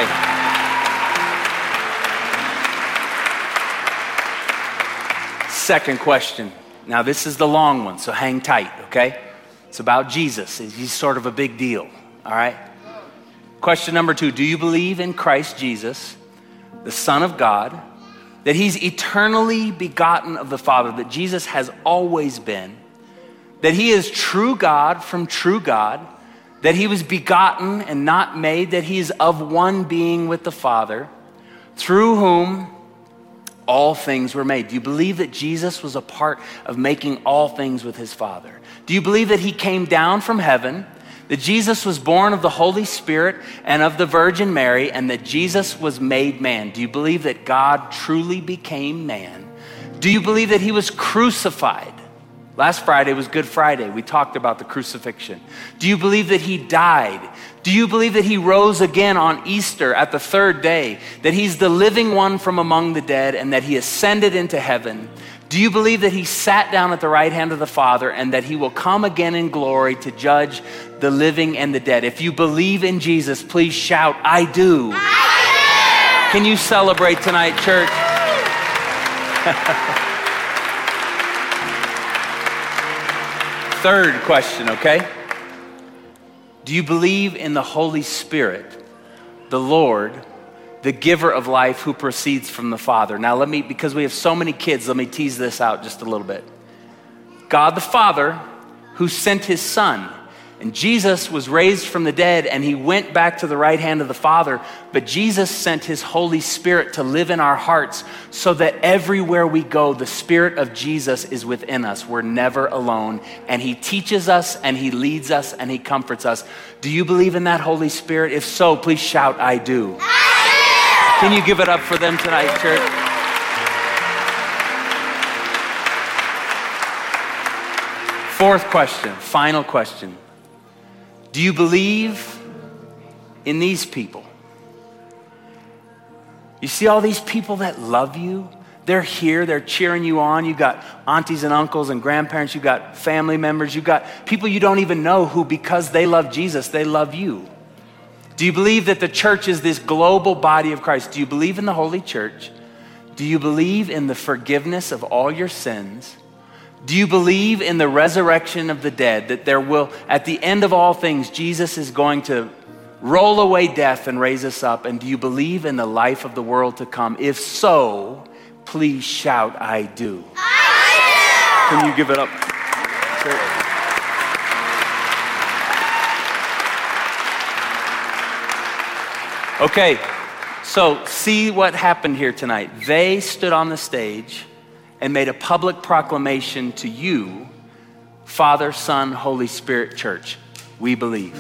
faith? Second question. Now this is the long one, so hang tight, okay? It's about Jesus. He's sort of a big deal, all right? Question number 2, do you believe in Christ Jesus, the Son of God, that he's eternally begotten of the Father, that Jesus has always been, that he is true God from true God, that he was begotten and not made, that he is of one being with the Father, through whom all things were made? Do you believe that Jesus was a part of making all things with his Father? Do you believe that he came down from heaven, that Jesus was born of the Holy Spirit and of the Virgin Mary, and that Jesus was made man? Do you believe that God truly became man? Do you believe that he was crucified? Last Friday was Good Friday. We talked about the crucifixion. Do you believe that he died? Do you believe that he rose again on Easter at the 3rd day, that he's the living one from among the dead, and that he ascended into heaven? Do you believe that he sat down at the right hand of the Father and that he will come again in glory to judge the living and the dead? If you believe in Jesus, please shout, I do. I do. Can you celebrate tonight, church? Third question, okay? Do you believe in the Holy Spirit, the Lord, the giver of life who proceeds from the Father? Now because we have so many kids, let me tease this out just a little bit. God the Father, who sent his Son And Jesus was raised from the dead and he went back to the right hand of the Father. But Jesus sent his Holy Spirit to live in our hearts so that everywhere we go, the Spirit of Jesus is within us. We're never alone. And he teaches us and he leads us and he comforts us. Do you believe in that Holy Spirit? If so, please shout, I do. I do. Can you give it up for them tonight, church? Fourth question, final question. Do you believe in these people? You see all these people that love you? They're here, they're cheering you on. You got aunties and uncles and grandparents, you got family members, you got people you don't even know who, because they love Jesus, they love you. Do you believe that the church is this global body of Christ? Do you believe in the Holy Church? Do you believe in the forgiveness of all your sins? Do you believe in the resurrection of the dead, that there will, at the end of all things, Jesus is going to roll away death and raise us up? And do you believe in the life of the world to come? If so, please shout, I do. I do! Can you give it up? Okay, so see what happened here tonight. They stood on the stage and made a public proclamation to you, Father, Son, Holy Spirit Church. We believe.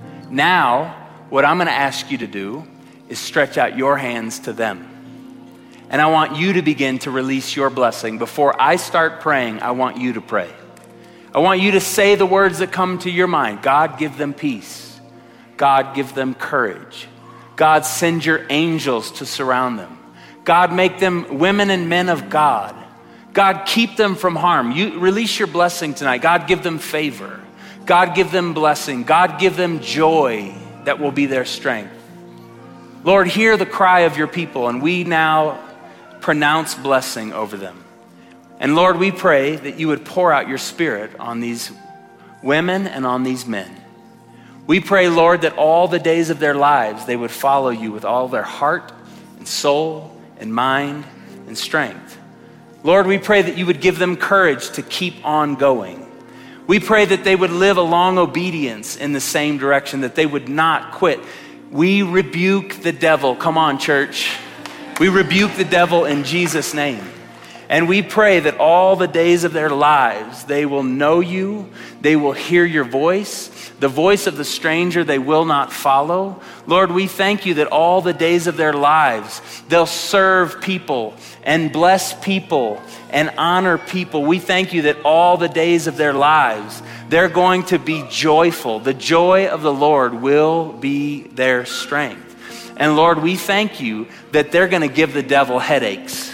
Now, what I'm gonna ask you to do is stretch out your hands to them. And I want you to begin to release your blessing. Before I start praying, I want you to pray. I want you to say the words that come to your mind. God, give them peace. God, give them courage. God, send your angels to surround them. God, make them women and men of God. God, keep them from harm. You release your blessing tonight. God, give them favor. God, give them blessing. God, give them joy that will be their strength. Lord, hear the cry of your people, and we now pronounce blessing over them. And Lord, we pray that you would pour out your Spirit on these women and on these men. We pray, Lord, that all the days of their lives, they would follow you with all their heart and soul and mind and strength. Lord, we pray that you would give them courage to keep on going. We pray that they would live a long obedience in the same direction, that they would not quit. We rebuke the devil. Come on, church. We rebuke the devil in Jesus' name. And we pray that all the days of their lives, they will know you, they will hear your voice, the voice of the stranger they will not follow. Lord, we thank you that all the days of their lives, they'll serve people and bless people and honor people. We thank you that all the days of their lives, they're going to be joyful. The joy of the Lord will be their strength. And Lord, we thank you that they're going to give the devil headaches.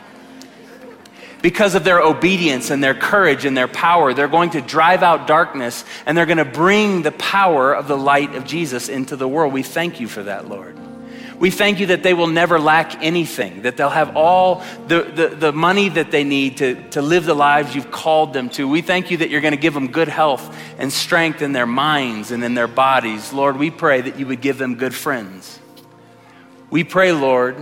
Because of their obedience and their courage and their power, they're going to drive out darkness and they're going to bring the power of the light of Jesus into the world. We thank you for that, Lord. We thank you that they will never lack anything, that they'll have all the money that they need to live the lives you've called them to. We thank you that you're going to give them good health and strength in their minds and in their bodies. Lord, we pray that you would give them good friends. We pray, Lord,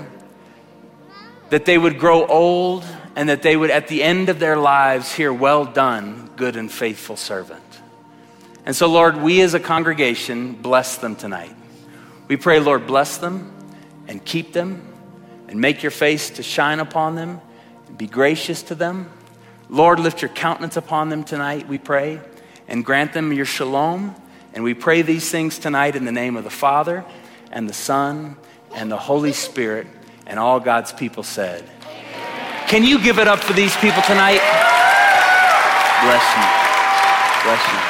that they would grow old and that they would, at the end of their lives, hear, well done, good and faithful servant. And so, Lord, we as a congregation bless them tonight. We pray, Lord, bless them and keep them and make your face to shine upon them and be gracious to them. Lord, lift your countenance upon them tonight, we pray, and grant them your shalom. And we pray these things tonight in the name of the Father and the Son and the Holy Spirit, and all God's people said. Can you give it up for these people tonight? Bless you. Bless you.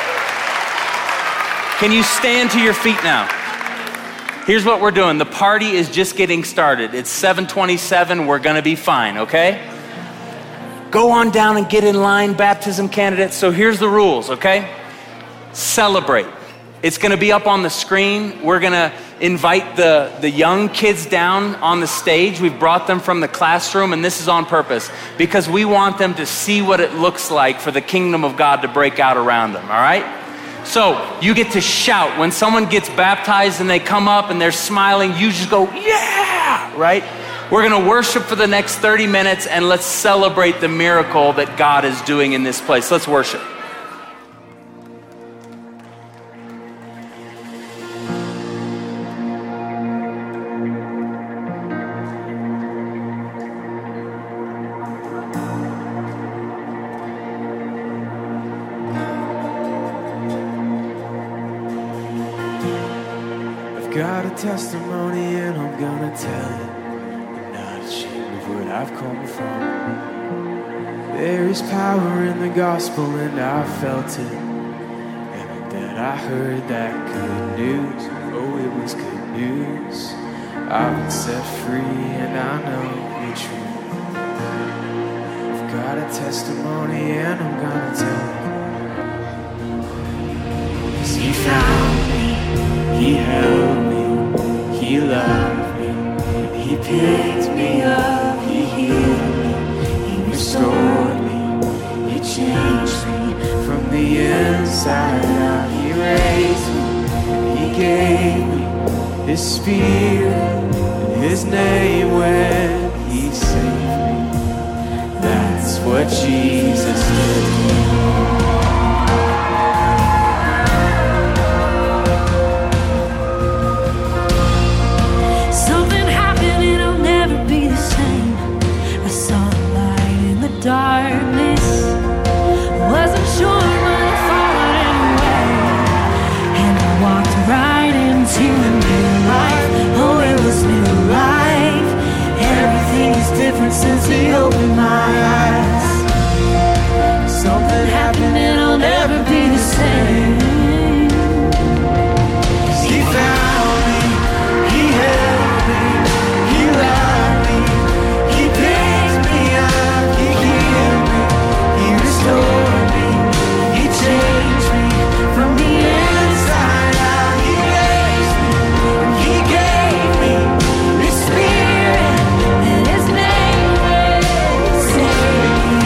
Can you stand to your feet now? Here's what we're doing. The party is just getting started. It's 7:27. We're going to be fine, okay? Go on down and get in line, baptism candidates. So here's the rules, okay? Celebrate. It's going to be up on the screen. We're going to invite the young kids down on the stage. We've brought them from the classroom, and this is on purpose because we want them to see what it looks like for the kingdom of God to break out around them, all right? So you get to shout. When someone gets baptized and they come up and they're smiling, you just go, yeah, right? We're going to worship for the next 30 minutes, and let's celebrate the miracle that God is doing in this place. Let's worship. got a testimony and I'm gonna tell it. I'm not ashamed of where I've come from. There is power in the gospel and I felt it. And that I heard that good news. Oh, it was good news. I've been set free and I know the truth. I've got a testimony and I'm gonna tell it. 'Cause he found me, he held me, he loved me, he picked me up, he healed me, he restored me, he changed me from the inside out. He raised me, he gave me his spirit, his name when he saved me. That's what Jesus did. Darkness, wasn't sure what I thought anyway, and I walked right into a new life. Oh, it was new life. Everything is different since he opened my eyes. Something happened and I'll never be the same. He found me, he held me, he loved me, he picked me up, he healed me, he restored me, he changed me from the inside out. He raised me, he gave me his spirit, and his name is saved me.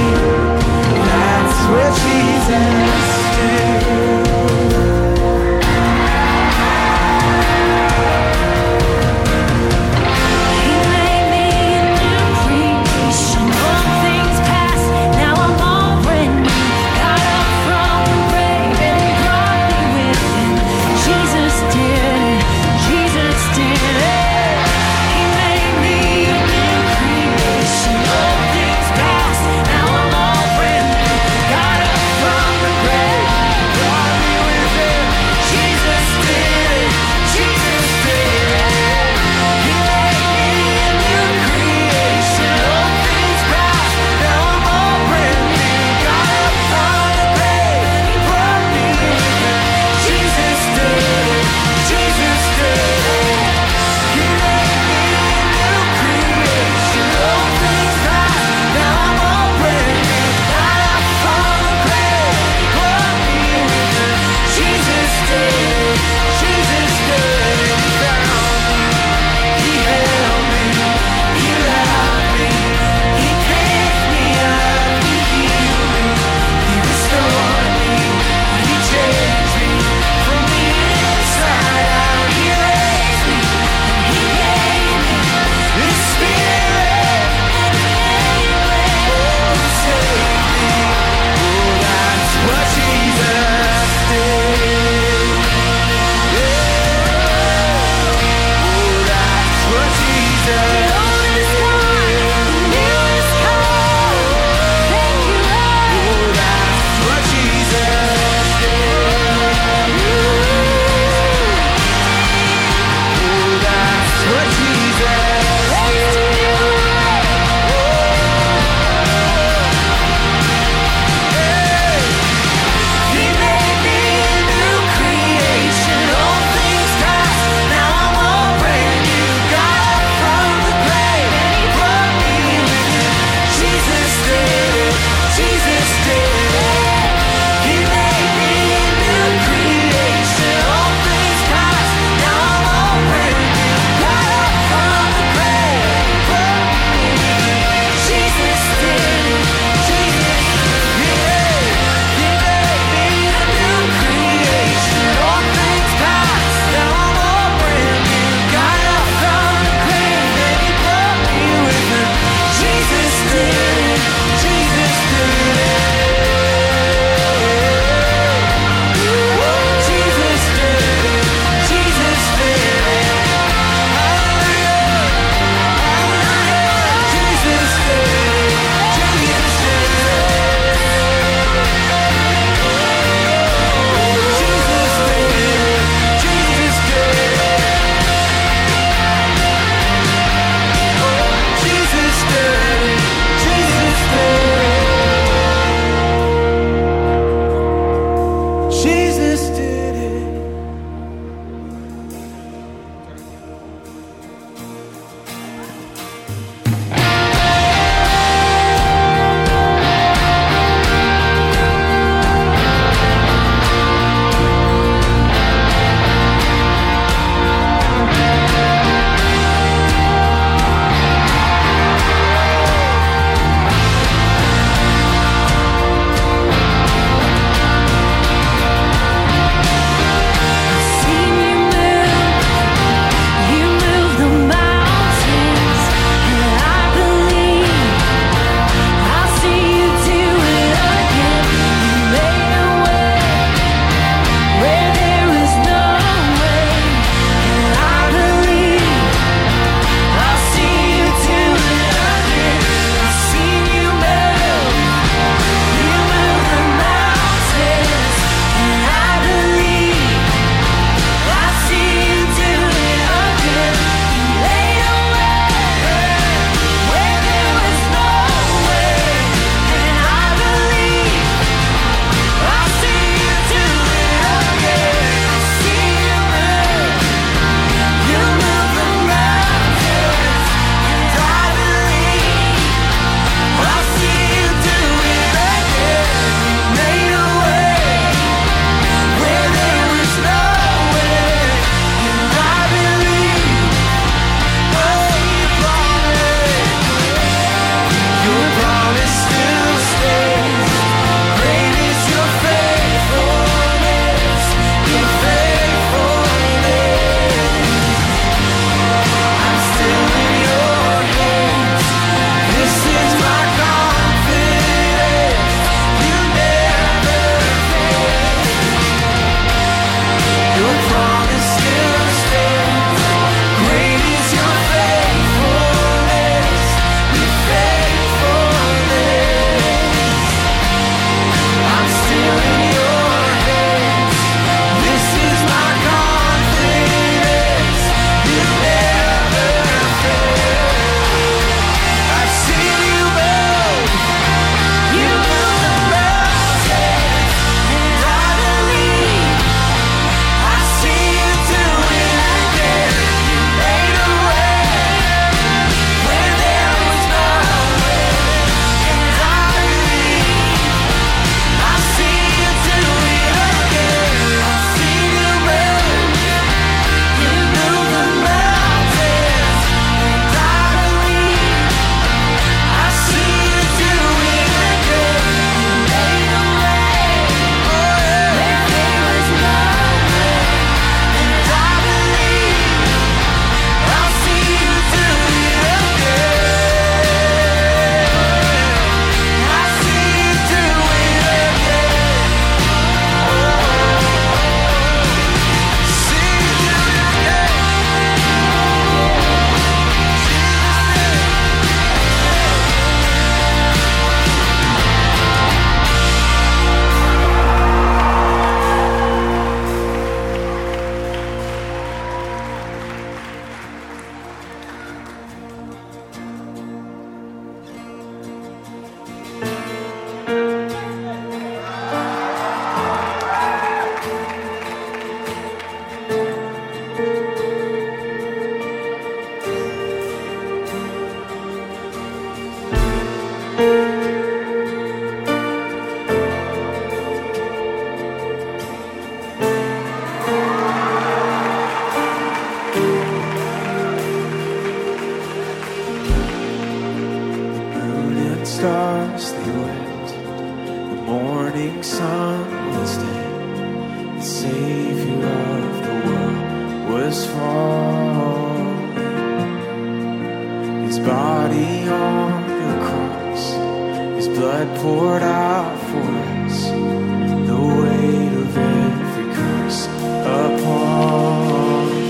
morning sun was dead, the Savior of the world was falling. His body on the cross, His blood poured out for us, the weight of every curse upon Him.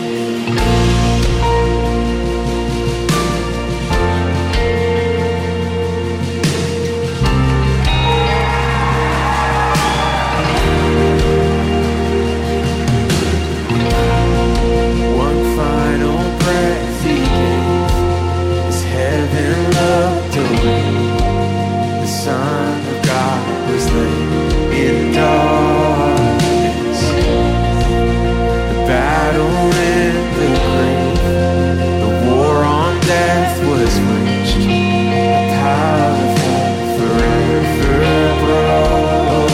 One final breath He gave, as heaven looked away, the Son of God was laid in darkness. The battle and the grave, the war on death was waged, the power of hell forever broke.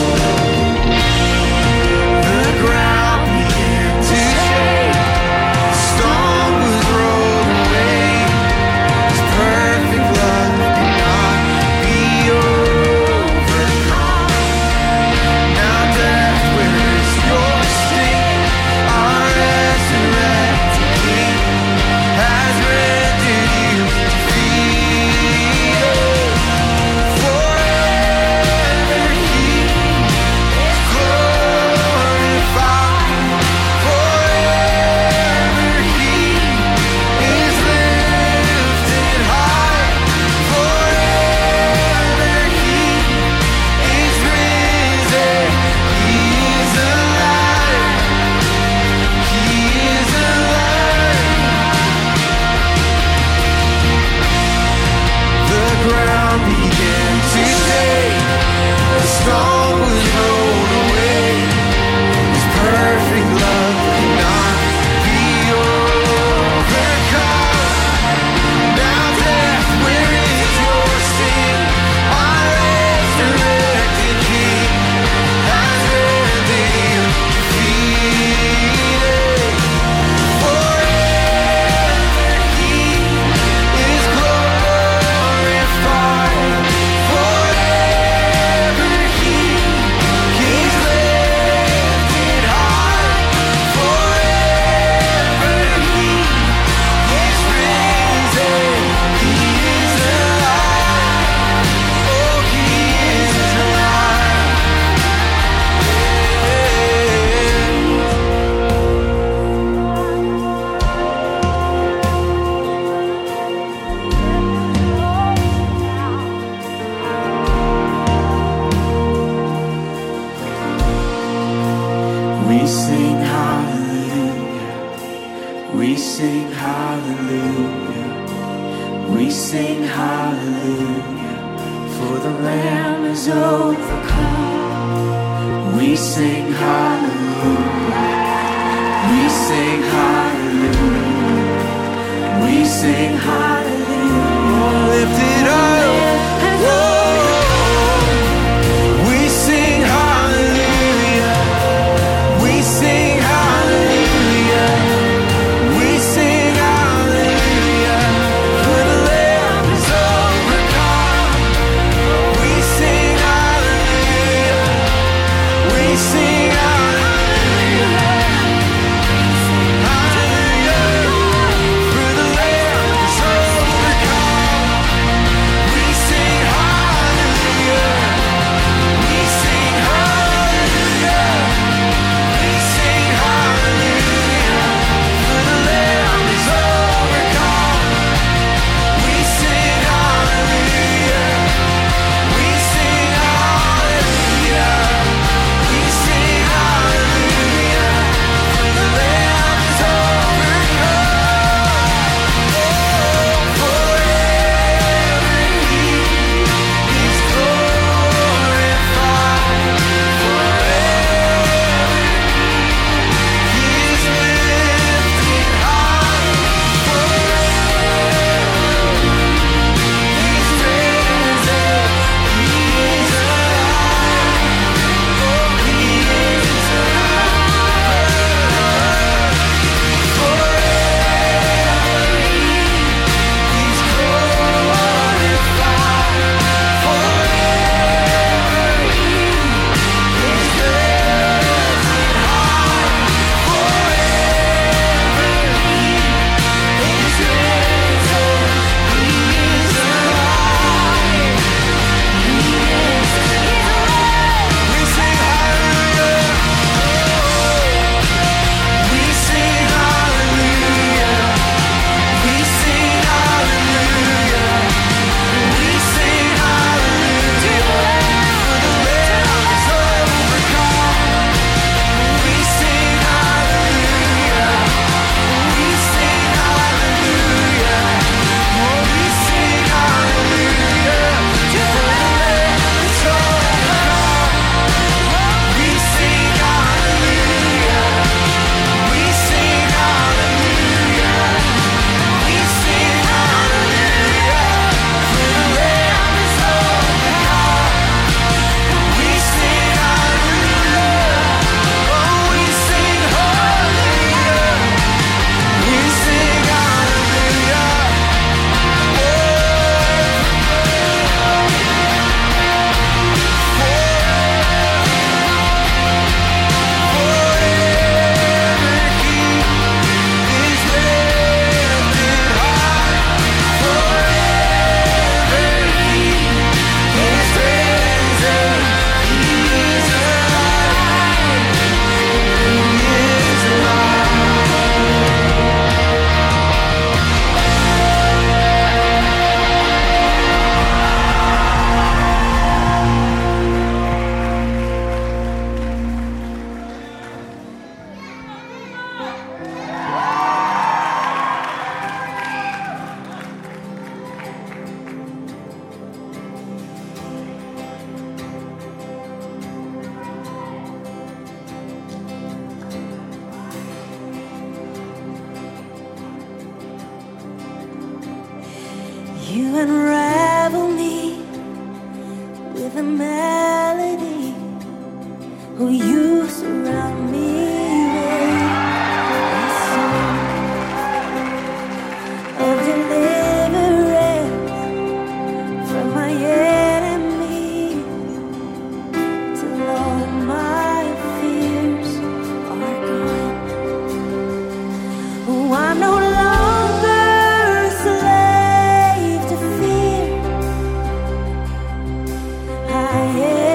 The ground began to shake, the storm was rolled away. His perfect love could not be overcome. Now death, where is your sting? Our resurrected King has rendered you defeated. Forever He is glorified. Forever He is lifted high. Forever He is risen. He is alive. He is alive. The ground began to shake, the storm was rolled away. His perfect love could not be overcome. Now death, where is your sting? Our resurrected King has rendered you defeated. Forever He is glorified. Forever He is lifted high. Forever He is risen. He is alive. Oh, He is alive. We sing hallelujah. We sing hallelujah. We sing hallelujah. For the Lamb is overcome. We sing hallelujah. We sing hallelujah. We sing hallelujah. Oh, lift it up. Whoa. We sing hallelujah. We sing hallelujah. We sing hallelujah. For the Lamb is overcome. We sing hallelujah. You unravel me with a melody. Oh, you surround me with a song of deliverance from my enemy, till all my fears are gone. Oh, I'm no longer a slave to fear. I am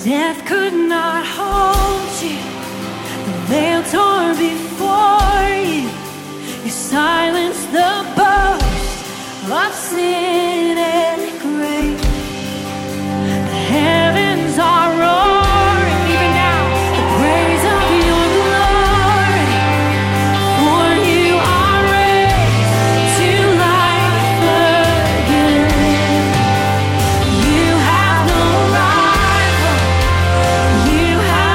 Death could not hold you. The veil tore before you. You silenced the boast of sin and grave. The heavens are roaring even now, the praise of your glory. For you are raised to life again. You have no rival. You have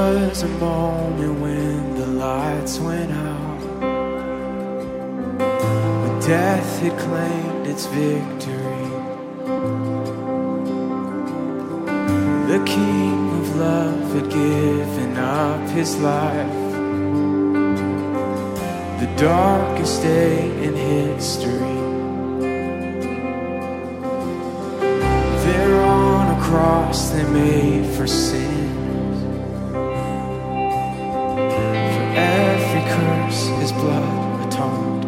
was a moment when the lights went out, when death had claimed its victory. The King of love had given up his life, the darkest day in history. There on a cross they made for sins, for every curse his blood atoned.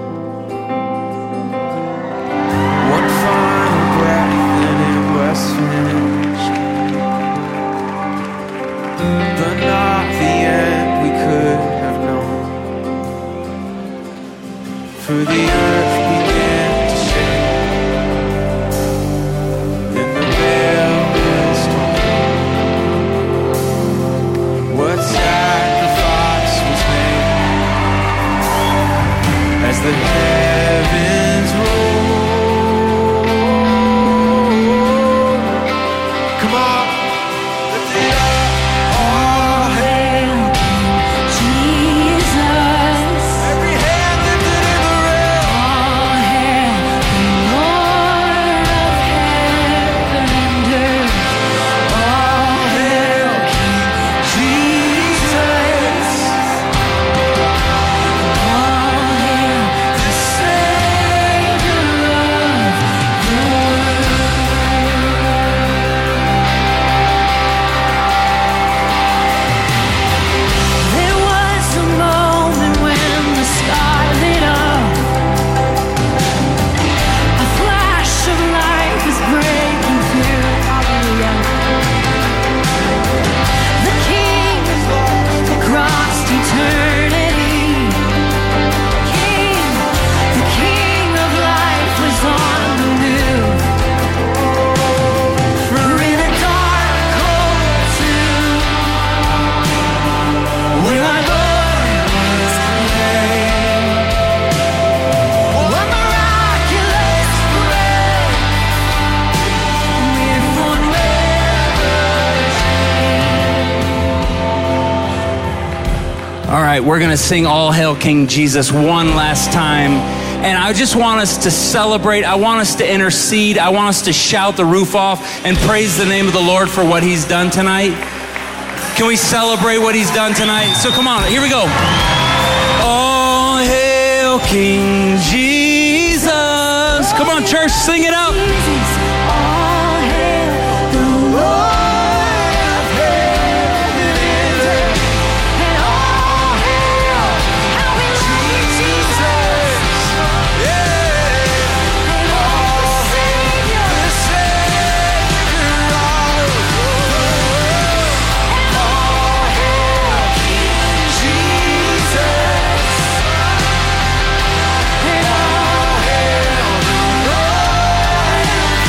One final breath and it was finished, but not the end we could have known. For the earth began to shake, and the veil was torn. What sacrifice was made as the heavens roll? Come on, lift it up. All hail Jesus. Every hand lifted in the rain. All hail the Lord of heaven and earth. All hail King Jesus. All hail the Savior of the world. There was a moment when the sky lit up. A flash of light was breaking through. Hallelujah. The King across eternity. The King of life was on the move. For in a dark, cold tomb, where my Lord was laid, what miraculous bread made forever. All right, we're going to sing All Hail King Jesus one last time. And I just want us to celebrate. I want us to intercede. I want us to shout the roof off and praise the name of the Lord for what he's done tonight. Can we celebrate what he's done tonight? So come on, here we go. All hail King Jesus. Come on, church, sing it out. Jesus, all hail the Lord of heaven and earth, and all hail how we love you, Jesus, and all the Savior of the world, and all hail King Jesus, and all hail the Lord of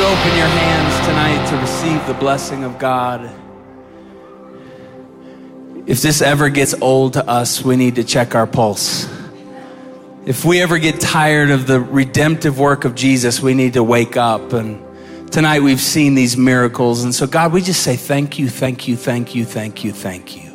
you open your hands tonight to receive the blessing of God? If this ever gets old to us, we need to check our pulse. If we ever get tired of the redemptive work of Jesus, we need to wake up. And tonight we've seen these miracles. And so God, we just say thank you, thank you, thank you, thank you, thank you.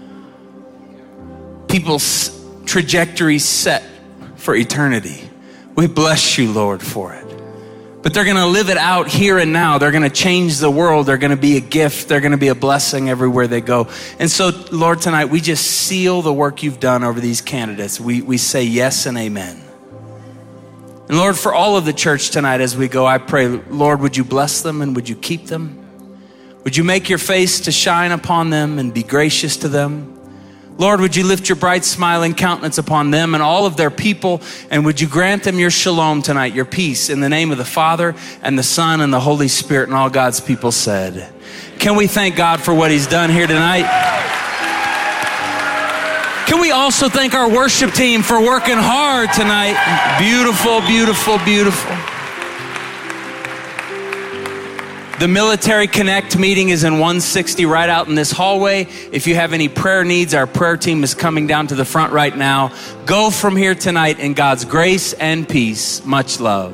People's trajectories set for eternity. We bless you, Lord, for it. But they're going to live it out here and now. They're going to change the world. They're going to be a gift. They're going to be a blessing everywhere they go. And so, Lord, tonight we just seal the work you've done over these candidates. We say yes and amen. And Lord, for all of the church tonight as we go, I pray, Lord, would you bless them and would you keep them? Would you make your face to shine upon them and be gracious to them? Lord, would you lift your bright smiling countenance upon them and all of their people, and would you grant them your shalom tonight, your peace, in the name of the Father and the Son and the Holy Spirit, and all God's people said. Can we thank God for what he's done here tonight? Can we also thank our worship team for working hard tonight? Beautiful, beautiful, beautiful. The Military Connect meeting is in 160 right out in this hallway. If you have any prayer needs, our prayer team is coming down to the front right now. Go from here tonight in God's grace and peace. Much love.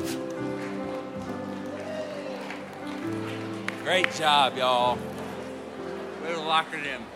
Great job, y'all. Way to lock it in.